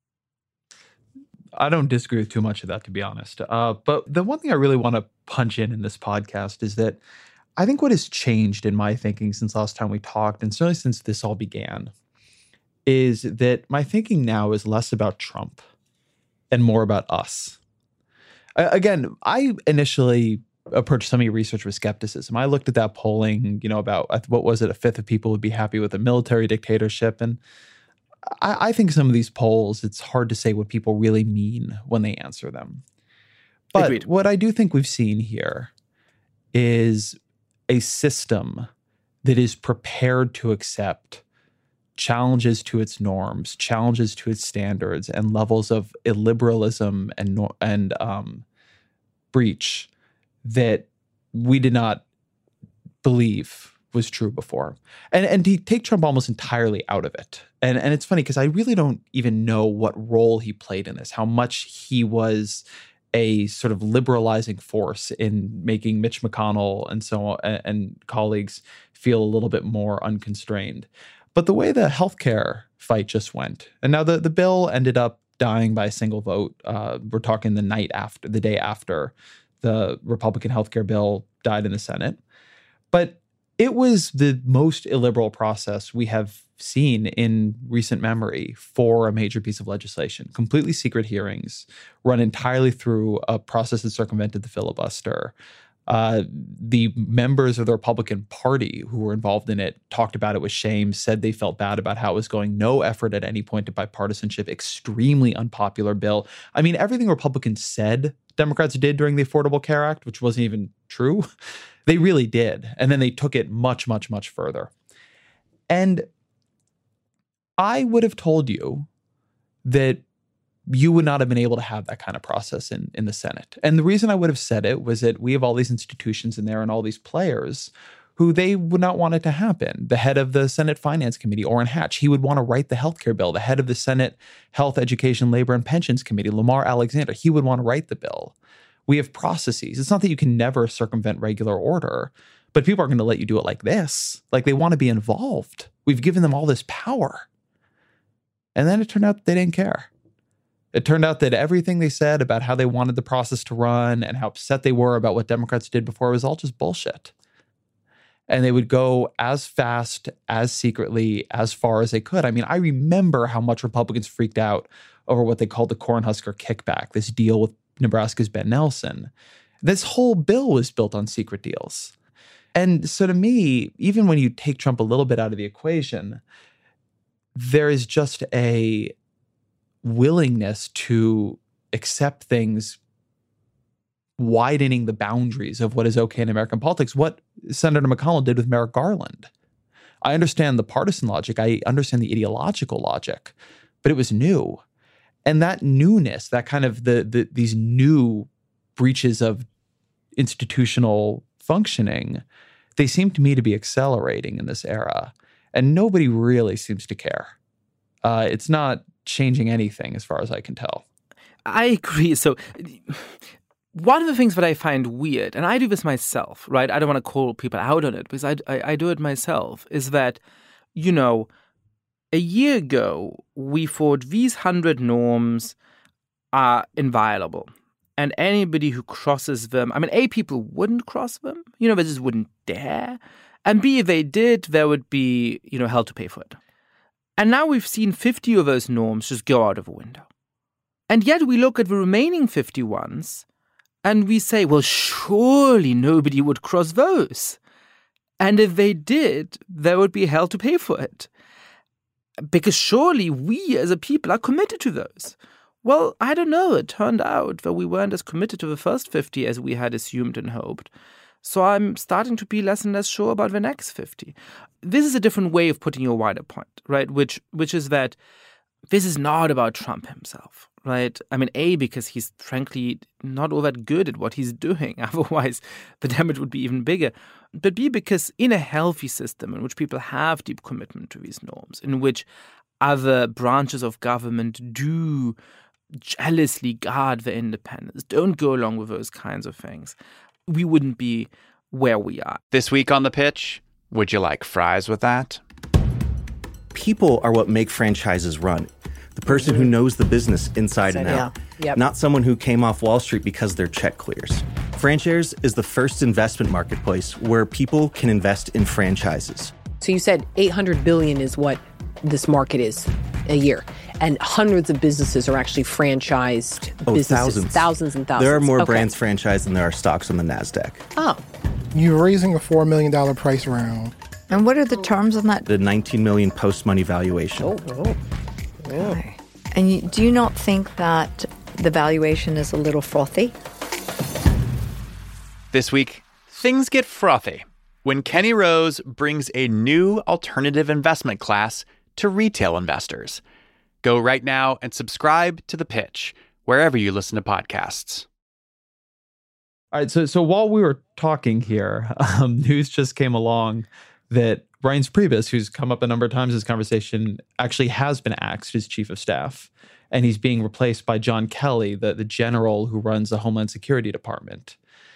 C: I don't disagree with too much of that, to be honest. But the one thing I really want to punch in this podcast is that I think what has changed in my thinking since last time we talked, and certainly since this all began, is that my thinking now is less about Trump and more about us. Again, I initially approached some of your research with skepticism. I looked at that polling, about what was it, a fifth of people would be happy with a military dictatorship. And I think some of these polls, it's hard to say what people really mean when they answer them. But
D: Agreed.
C: What I do think we've seen here is a system that is prepared to accept challenges to its norms, challenges to its standards, and levels of illiberalism and breach that we did not believe was true before. And to take Trump almost entirely out of it. And it's funny because I really don't even know what role he played in this, how much he was a sort of liberalizing force in making Mitch McConnell and so on, and colleagues feel a little bit more unconstrained. But the way the healthcare fight just went, and now the bill ended up dying by a single vote. We're talking the day after the Republican healthcare bill died in the Senate. But it was the most illiberal process we have seen in recent memory for a major piece of legislation. Completely secret hearings, run entirely through a process that circumvented the filibuster. The members of the Republican Party who were involved in it talked about it with shame, said they felt bad about how it was going. No effort at any point to bipartisanship, extremely unpopular bill. I mean, everything Republicans said Democrats did during the Affordable Care Act, which wasn't even true, they really did. And then they took it much, much, much further. And I would have told you that you would not have been able to have that kind of process in the Senate. And the reason I would have said it was that we have all these institutions in there and all these players who they would not want it to happen. The head of the Senate Finance Committee, Orrin Hatch, he would want to write the healthcare bill. The head of the Senate Health, Education, Labor, and Pensions Committee, Lamar Alexander, he would want to write the bill. We have processes. It's not that you can never circumvent regular order, but people are going to let you do it like this. Like they want to be involved. We've given them all this power. And then it turned out they didn't care. It turned out that everything they said about how they wanted the process to run and how upset they were about what Democrats did before was all just bullshit. And they would go as fast, as secretly, as far as they could. I mean, I remember how much Republicans freaked out over what they called the Cornhusker kickback, this deal with Nebraska's Ben Nelson. This whole bill was built on secret deals. And so to me, even when you take Trump a little bit out of the equation, there is just a willingness to accept things widening the boundaries of what is okay in American politics, what Senator McConnell did with Merrick Garland. I understand the partisan logic. I understand the ideological logic, but it was new. And that newness, that kind of these new breaches of institutional functioning, they seem to me to be accelerating in this era. And nobody really seems to care. It's not changing anything as far as I can tell.
D: I agree. So one of the things that I find weird, and I do this myself, right? I don't want to call people out on it because I do it myself, is that, a year ago, we thought these 100 norms are inviolable. And anybody who crosses them, A, people wouldn't cross them. They just wouldn't dare. And B, if they did, there would be, hell to pay for it. And now we've seen 50 of those norms just go out of the window. And yet we look at the remaining 51s and we say, well, surely nobody would cross those. And if they did, there would be hell to pay for it. Because surely we as a people are committed to those. Well, I don't know. It turned out that we weren't as committed to the first 50 as we had assumed and hoped. So I'm starting to be less and less sure about the next 50. This is a different way of putting your wider point, right? Which is that this is not about Trump himself, right? A, because he's frankly not all that good at what he's doing. Otherwise, the damage would be even bigger. But B, because in a healthy system in which people have deep commitment to these norms, in which other branches of government do jealously guard their independence, don't go along with those kinds of things, we wouldn't be where we are.
H: This week on The Pitch, would you like fries with that?
I: People are what make franchises run. The person who knows the business inside and out. Yep. Not someone who came off Wall Street because their check clears. FranShares is the first investment marketplace where people can invest in franchises.
J: So you said $800 billion is what this market is a year. And hundreds of businesses are actually franchised businesses. Thousands and thousands.
I: There are more brands franchised than there are stocks on the NASDAQ.
J: Oh.
K: You're raising a $4 million price round.
L: And what are the terms on that?
I: The $19 million post-money valuation.
J: Oh.
L: Okay. And do you not think that the valuation is a little frothy?
H: This week, things get frothy when Kenny Rose brings a new alternative investment class to retail investors. Go right now and subscribe to The Pitch, wherever you listen to podcasts.
C: All right, so while we were talking here, news just came along that Reince Priebus, who's come up a number of times in this conversation, actually has been axed as chief of staff. And he's being replaced by John Kelly, the general who runs the Homeland Security Department,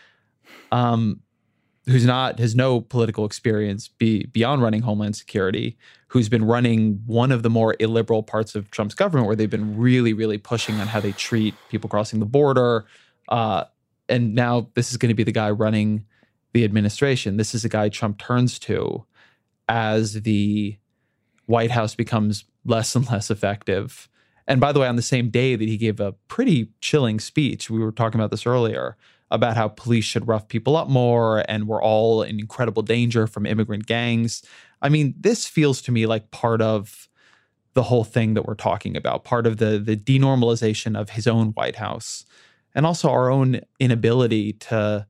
C: has no political experience beyond running Homeland Security, who's been running one of the more illiberal parts of Trump's government, where they've been really, really pushing on how they treat people crossing the border. And now this is going to be the guy running the administration. This is the guy Trump turns to as the White House becomes less and less effective. And by the way, on the same day that he gave a pretty chilling speech, we were talking about this earlier, about how police should rough people up more and we're all in incredible danger from immigrant gangs. I mean, this feels to me like part of the whole thing that we're talking about, part of the denormalization of his own White House, and also our own inability to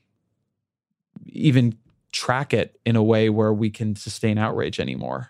C: even track it in a way where we can sustain outrage anymore.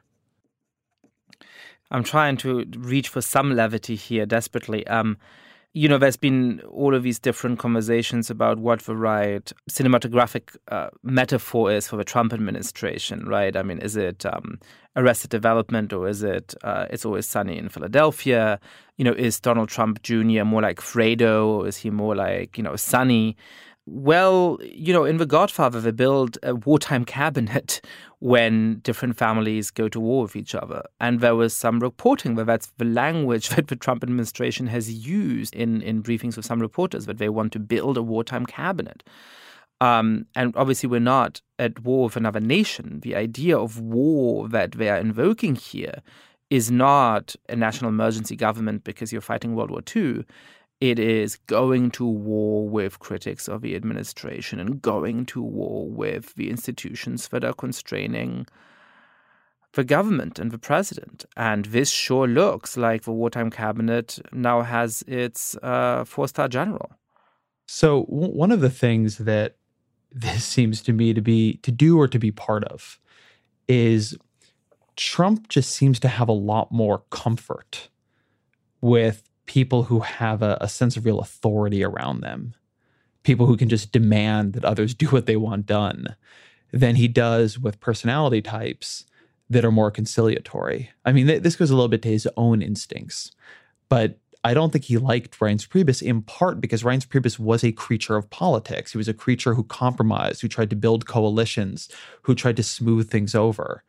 D: I'm trying to reach for some levity here desperately. There's been all of these different conversations about what the right cinematographic metaphor is for the Trump administration, right? I mean, is it Arrested Development, or is it It's Always Sunny in Philadelphia? Is Donald Trump Jr. more like Fredo, or is he more like, Sunny? Well, in The Godfather, they build a wartime cabinet when different families go to war with each other. And there was some reporting that that's the language that the Trump administration has used in briefings with some reporters, that they want to build a wartime cabinet. And obviously we're not at war with another nation. The idea of war that they are invoking here is not a national emergency government because you're fighting World War II. It is going to war with critics of the administration and going to war with the institutions that are constraining the government and the president. And this sure looks like the wartime cabinet now has its four-star general.
C: So one of the things that this seems to me to do or to be part of is Trump just seems to have a lot more comfort with people who have a sense of real authority around them, people who can just demand that others do what they want done, than he does with personality types that are more conciliatory. I mean, this goes a little bit to his own instincts, but I don't think he liked Reince Priebus, in part because Reince Priebus was a creature of politics. He was a creature who compromised, who tried to build coalitions, who tried to smooth things over.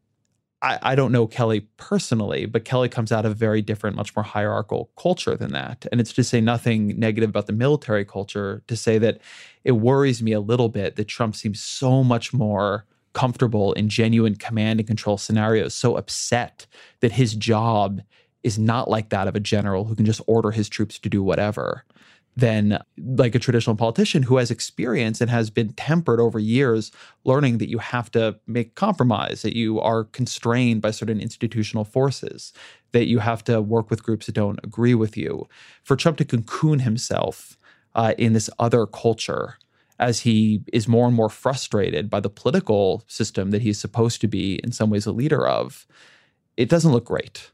C: I don't know Kelly personally, but Kelly comes out of a very different, much more hierarchical culture than that. And it's to say nothing negative about the military culture, to say that it worries me a little bit that Trump seems so much more comfortable in genuine command and control scenarios, so upset that his job is not like that of a general who can just order his troops to do whatever, than like a traditional politician who has experience and has been tempered over years, learning that you have to make compromise, that you are constrained by certain institutional forces, that you have to work with groups that don't agree with you. For Trump to cocoon himself in this other culture as he is more and more frustrated by the political system that he's supposed to be in some ways a leader of, it doesn't look great.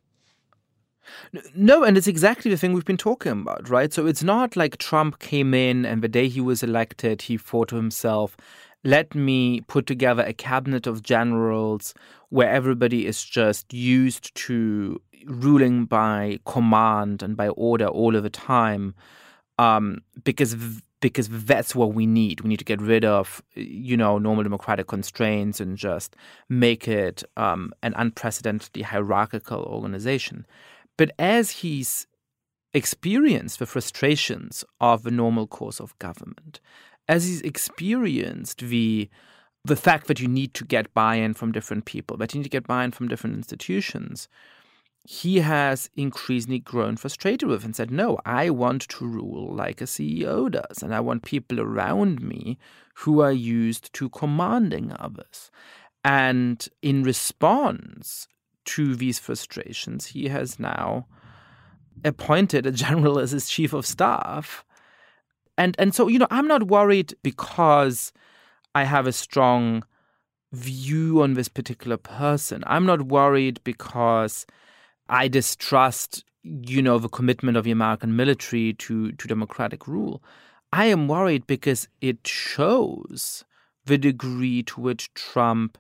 D: No, and it's exactly the thing we've been talking about, right? So it's not like Trump came in and the day he was elected, he thought to himself, let me put together a cabinet of generals where everybody is just used to ruling by command and by order all of the time, because that's what we need. We need to get rid of, normal democratic constraints and just make it an unprecedentedly hierarchical organization. But as he's experienced the frustrations of the normal course of government, as he's experienced the fact that you need to get buy-in from different people, that you need to get buy-in from different institutions, he has increasingly grown frustrated with and said, no, I want to rule like a CEO does, and I want people around me who are used to commanding others. And in response to these frustrations, he has now appointed a general as his chief of staff. And so, I'm not worried because I have a strong view on this particular person. I'm not worried because I distrust, the commitment of the American military to democratic rule. I am worried because it shows the degree to which Trump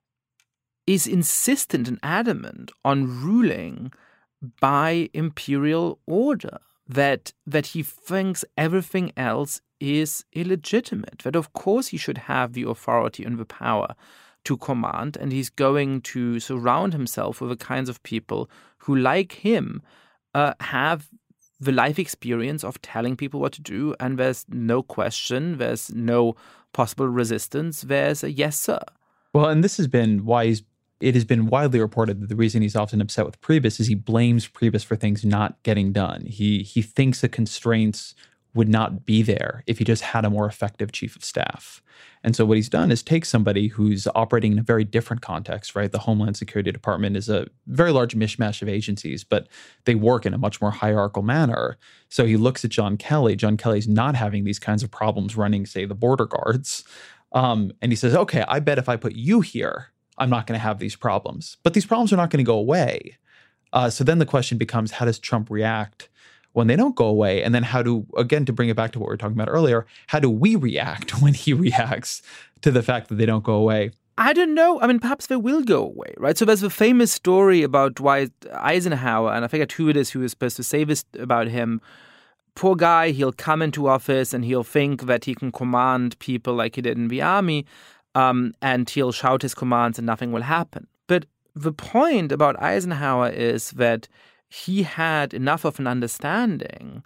D: is insistent and adamant on ruling by imperial order, that he thinks everything else is illegitimate, that of course he should have the authority and the power to command, and he's going to surround himself with the kinds of people who, like him, have the life experience of telling people what to do, and there's no question, there's no possible resistance, there's a yes, sir.
C: Well, and this has been why it has been widely reported that the reason he's often upset with Priebus is he blames Priebus for things not getting done. He thinks the constraints would not be there if he just had a more effective chief of staff. And so what he's done is take somebody who's operating in a very different context, right? The Homeland Security Department is a very large mishmash of agencies, but they work in a much more hierarchical manner. So he looks at John Kelly. John Kelly's not having these kinds of problems running, say, the border guards. And he says, okay, I bet if I put you here, I'm not going to have these problems. But these problems are not going to go away. So then the question becomes, how does Trump react when they don't go away? And then to bring it back to what we were talking about earlier, how do we react when he reacts to the fact that they don't go away?
D: I don't know. I mean, perhaps they will go away, right? So there's a famous story about Dwight Eisenhower, and I forget who it is who is supposed to say this about him. Poor guy, he'll come into office and he'll think that he can command people like he did in the army, and he'll shout his commands and nothing will happen. But the point about Eisenhower is that he had enough of an understanding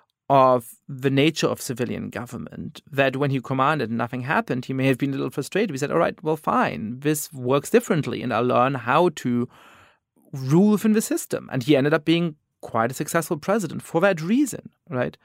D: of the nature of civilian government that when he commanded and nothing happened, he may have been a little frustrated. He said, all right, well, fine, this works differently and I'll learn how to rule within the system. And he ended up being quite a successful president for that reason, right?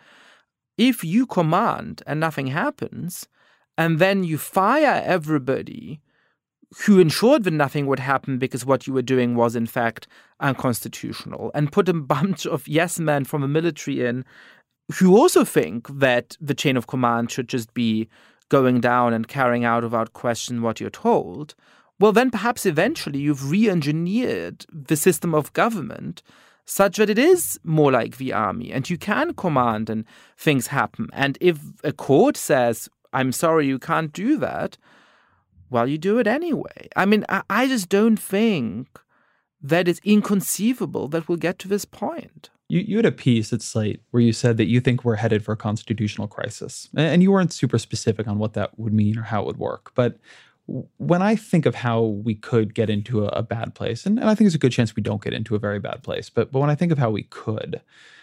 D: If you command and nothing happens, and then you fire everybody who ensured that nothing would happen because what you were doing was, in fact, unconstitutional, and put a bunch of yes men from the military in who also think that the chain of command should just be going down and carrying out without question what you're told, well, then perhaps eventually you've re-engineered the system of government such that it is more like the army and you can command and things happen. And if a court says, I'm sorry, you can't do that, well, you do it anyway. I mean, I just don't think that it's inconceivable that we'll get to this point.
C: You had a piece at Slate where you said that you think we're headed for a constitutional crisis. And you weren't super specific on what that would mean or how it would work. But when I think of how we could get into a bad place, and I think there's a good chance we don't get into a very bad place, but when I think of how we could,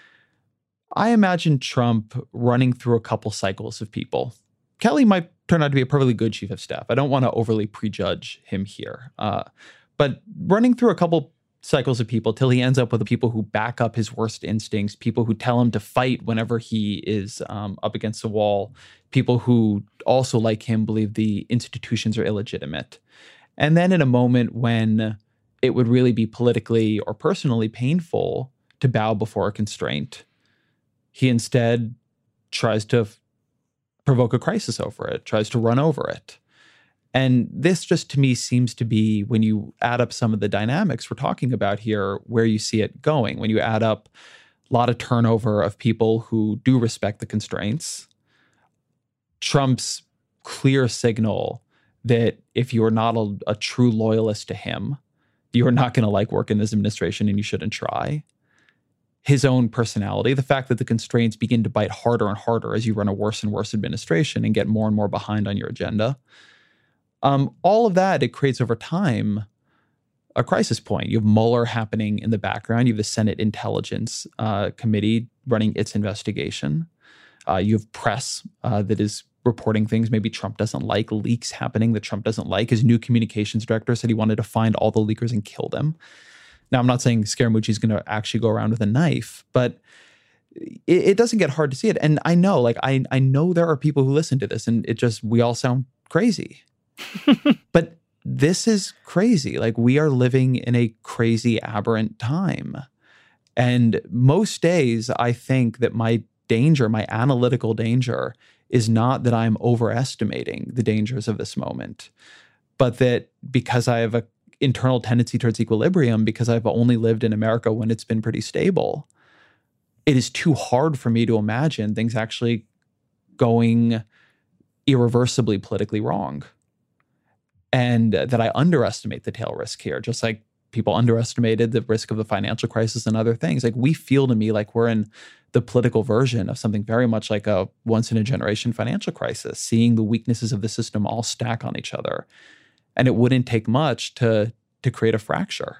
C: I imagine Trump running through a couple cycles of people. Kelly might turn out to be a perfectly good chief of staff. I don't want to overly prejudge him here. But running through a couple cycles of people till he ends up with the people who back up his worst instincts, people who tell him to fight whenever he is up against the wall, people who also, like him, believe the institutions are illegitimate. And then in a moment when it would really be politically or personally painful to bow before a constraint, he instead tries to provoke a crisis over it, tries to run over it. And this just to me seems to be, when you add up some of the dynamics we're talking about here, where you see it going. When you add up a lot of turnover of people who do respect the constraints, Trump's clear signal that if you're not a true loyalist to him, you're not going to like work in this administration and you shouldn't try. His own personality, the fact that the constraints begin to bite harder and harder as you run a worse and worse administration and get more and more behind on your agenda. All of that, it creates over time a crisis point. You have Mueller happening in the background. You have the Senate Intelligence Committee running its investigation. You have press that is reporting things maybe Trump doesn't like, leaks happening that Trump doesn't like. His new communications director said he wanted to find all the leakers and kill them. Now, I'm not saying Scaramucci is going to actually go around with a knife, but it doesn't get hard to see it. And I know, like, I know there are people who listen to this and we all sound crazy. But this is crazy. Like, we are living in a crazy, aberrant time. And most days, I think that my analytical danger is not that I'm overestimating the dangers of this moment, but that because I have an internal tendency towards equilibrium, because I've only lived in America when it's been pretty stable, it is too hard for me to imagine things actually going irreversibly politically wrong. And that I underestimate the tail risk here, just like people underestimated the risk of the financial crisis and other things. Like, we feel to me like we're in the political version of something very much like a once-in-a-generation financial crisis, seeing the weaknesses of the system all stack on each other. And it wouldn't take much to create a fracture.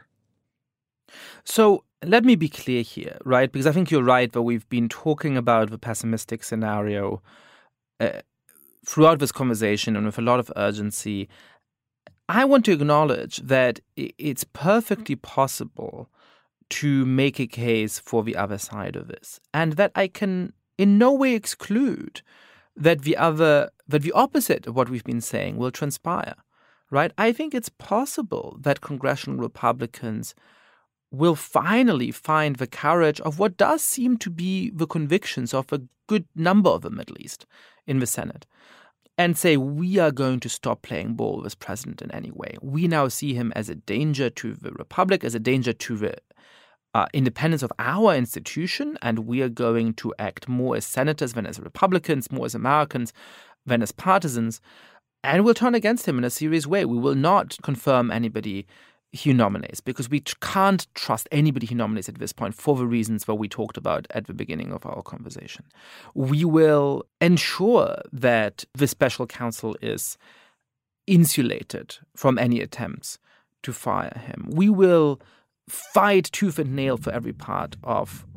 D: So let me be clear here, right? Because I think you're right that we've been talking about the pessimistic scenario throughout this conversation and with a lot of urgency. I want to acknowledge that it's perfectly possible to make a case for the other side of this, and that I can in no way exclude that the opposite of what we've been saying will transpire, right? I think it's possible that congressional Republicans will finally find the courage of what does seem to be the convictions of a good number of them, at least, in the Senate, and say, we are going to stop playing ball with this president in any way. We now see him as a danger to the republic, as a danger to the independence of our institution, and we are going to act more as senators than as Republicans, more as Americans than as partisans, and we'll turn against him in a serious way. We will not confirm anybody he nominates, because we can't trust anybody he nominates at this point for the reasons that we talked about at the beginning of our conversation. We will ensure that the special counsel is insulated from any attempts to fire him. We will fight tooth and nail for every part of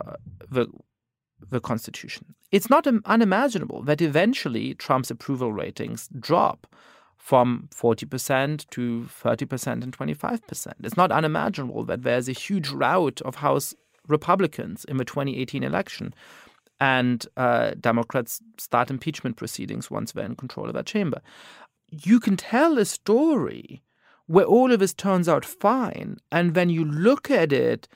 D: the Constitution. It's not unimaginable that eventually Trump's approval ratings drop from 40% to 30% and 25%. It's not unimaginable that there's a huge rout of House Republicans in the 2018 election, and Democrats start impeachment proceedings once they're in control of that chamber. You can tell a story where all of this turns out fine, and then you look at it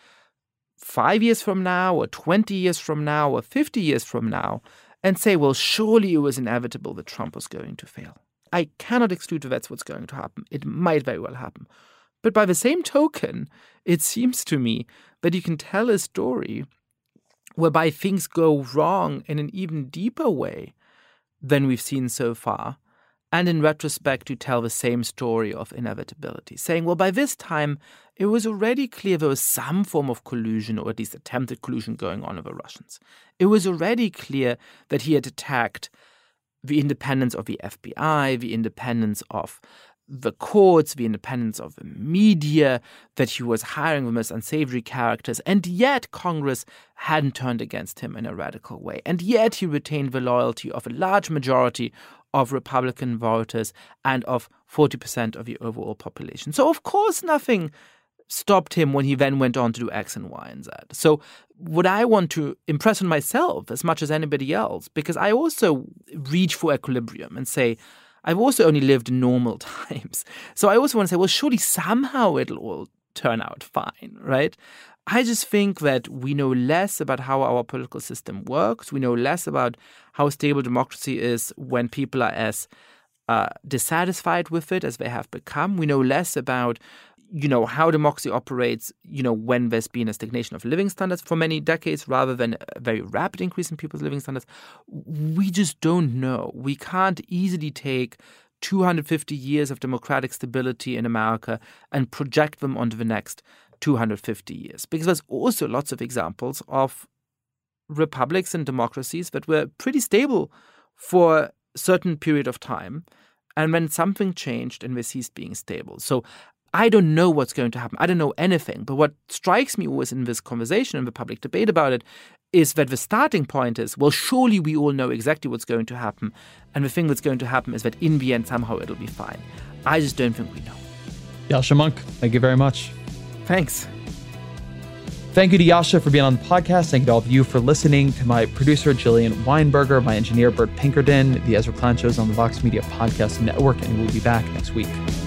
D: 5 years from now, or 20 years from now, or 50 years from now, and say, well, surely it was inevitable that Trump was going to fail. I cannot exclude that that's what's going to happen. It might very well happen. But by the same token, it seems to me that you can tell a story whereby things go wrong in an even deeper way than we've seen so far, and in retrospect to tell the same story of inevitability, saying, well, by this time, it was already clear there was some form of collusion, or at least attempted collusion, going on with the Russians. It was already clear that he had attacked the independence of the FBI, the independence of the courts, the independence of the media, that he was hiring the most unsavory characters, and yet Congress hadn't turned against him in a radical way. And yet he retained the loyalty of a large majority of Republican voters and of 40% of the overall population. So, of course, nothing stopped him when he then went on to do X and Y and Z. So what I want to impress on myself as much as anybody else, because I also reach for equilibrium and say, I've also only lived in normal times. So I also want to say, well, surely somehow it'll all turn out fine, right? I just think that we know less about how our political system works. We know less about how stable democracy is when people are as dissatisfied with it as they have become. We know less about how democracy operates, when there's been a stagnation of living standards for many decades rather than a very rapid increase in people's living standards. We just don't know. We can't easily take 250 years of democratic stability in America and project them onto the next 250 years. Because there's also lots of examples of republics and democracies that were pretty stable for a certain period of time, and when something changed and they ceased being stable. So I don't know what's going to happen. I don't know anything. But what strikes me always in this conversation and the public debate about it is that the starting point is, well, surely we all know exactly what's going to happen. And the thing that's going to happen is that in the end, somehow it'll be fine. I just don't think we know.
C: Yascha Mounk, thank you very much.
D: Thanks.
C: Thank you to Yascha for being on the podcast. Thank you to all of you for listening. To my producer, Jillian Weinberger, my engineer, Bert Pinkerton. The Ezra Klein Show is on the Vox Media Podcast Network, and we'll be back next week.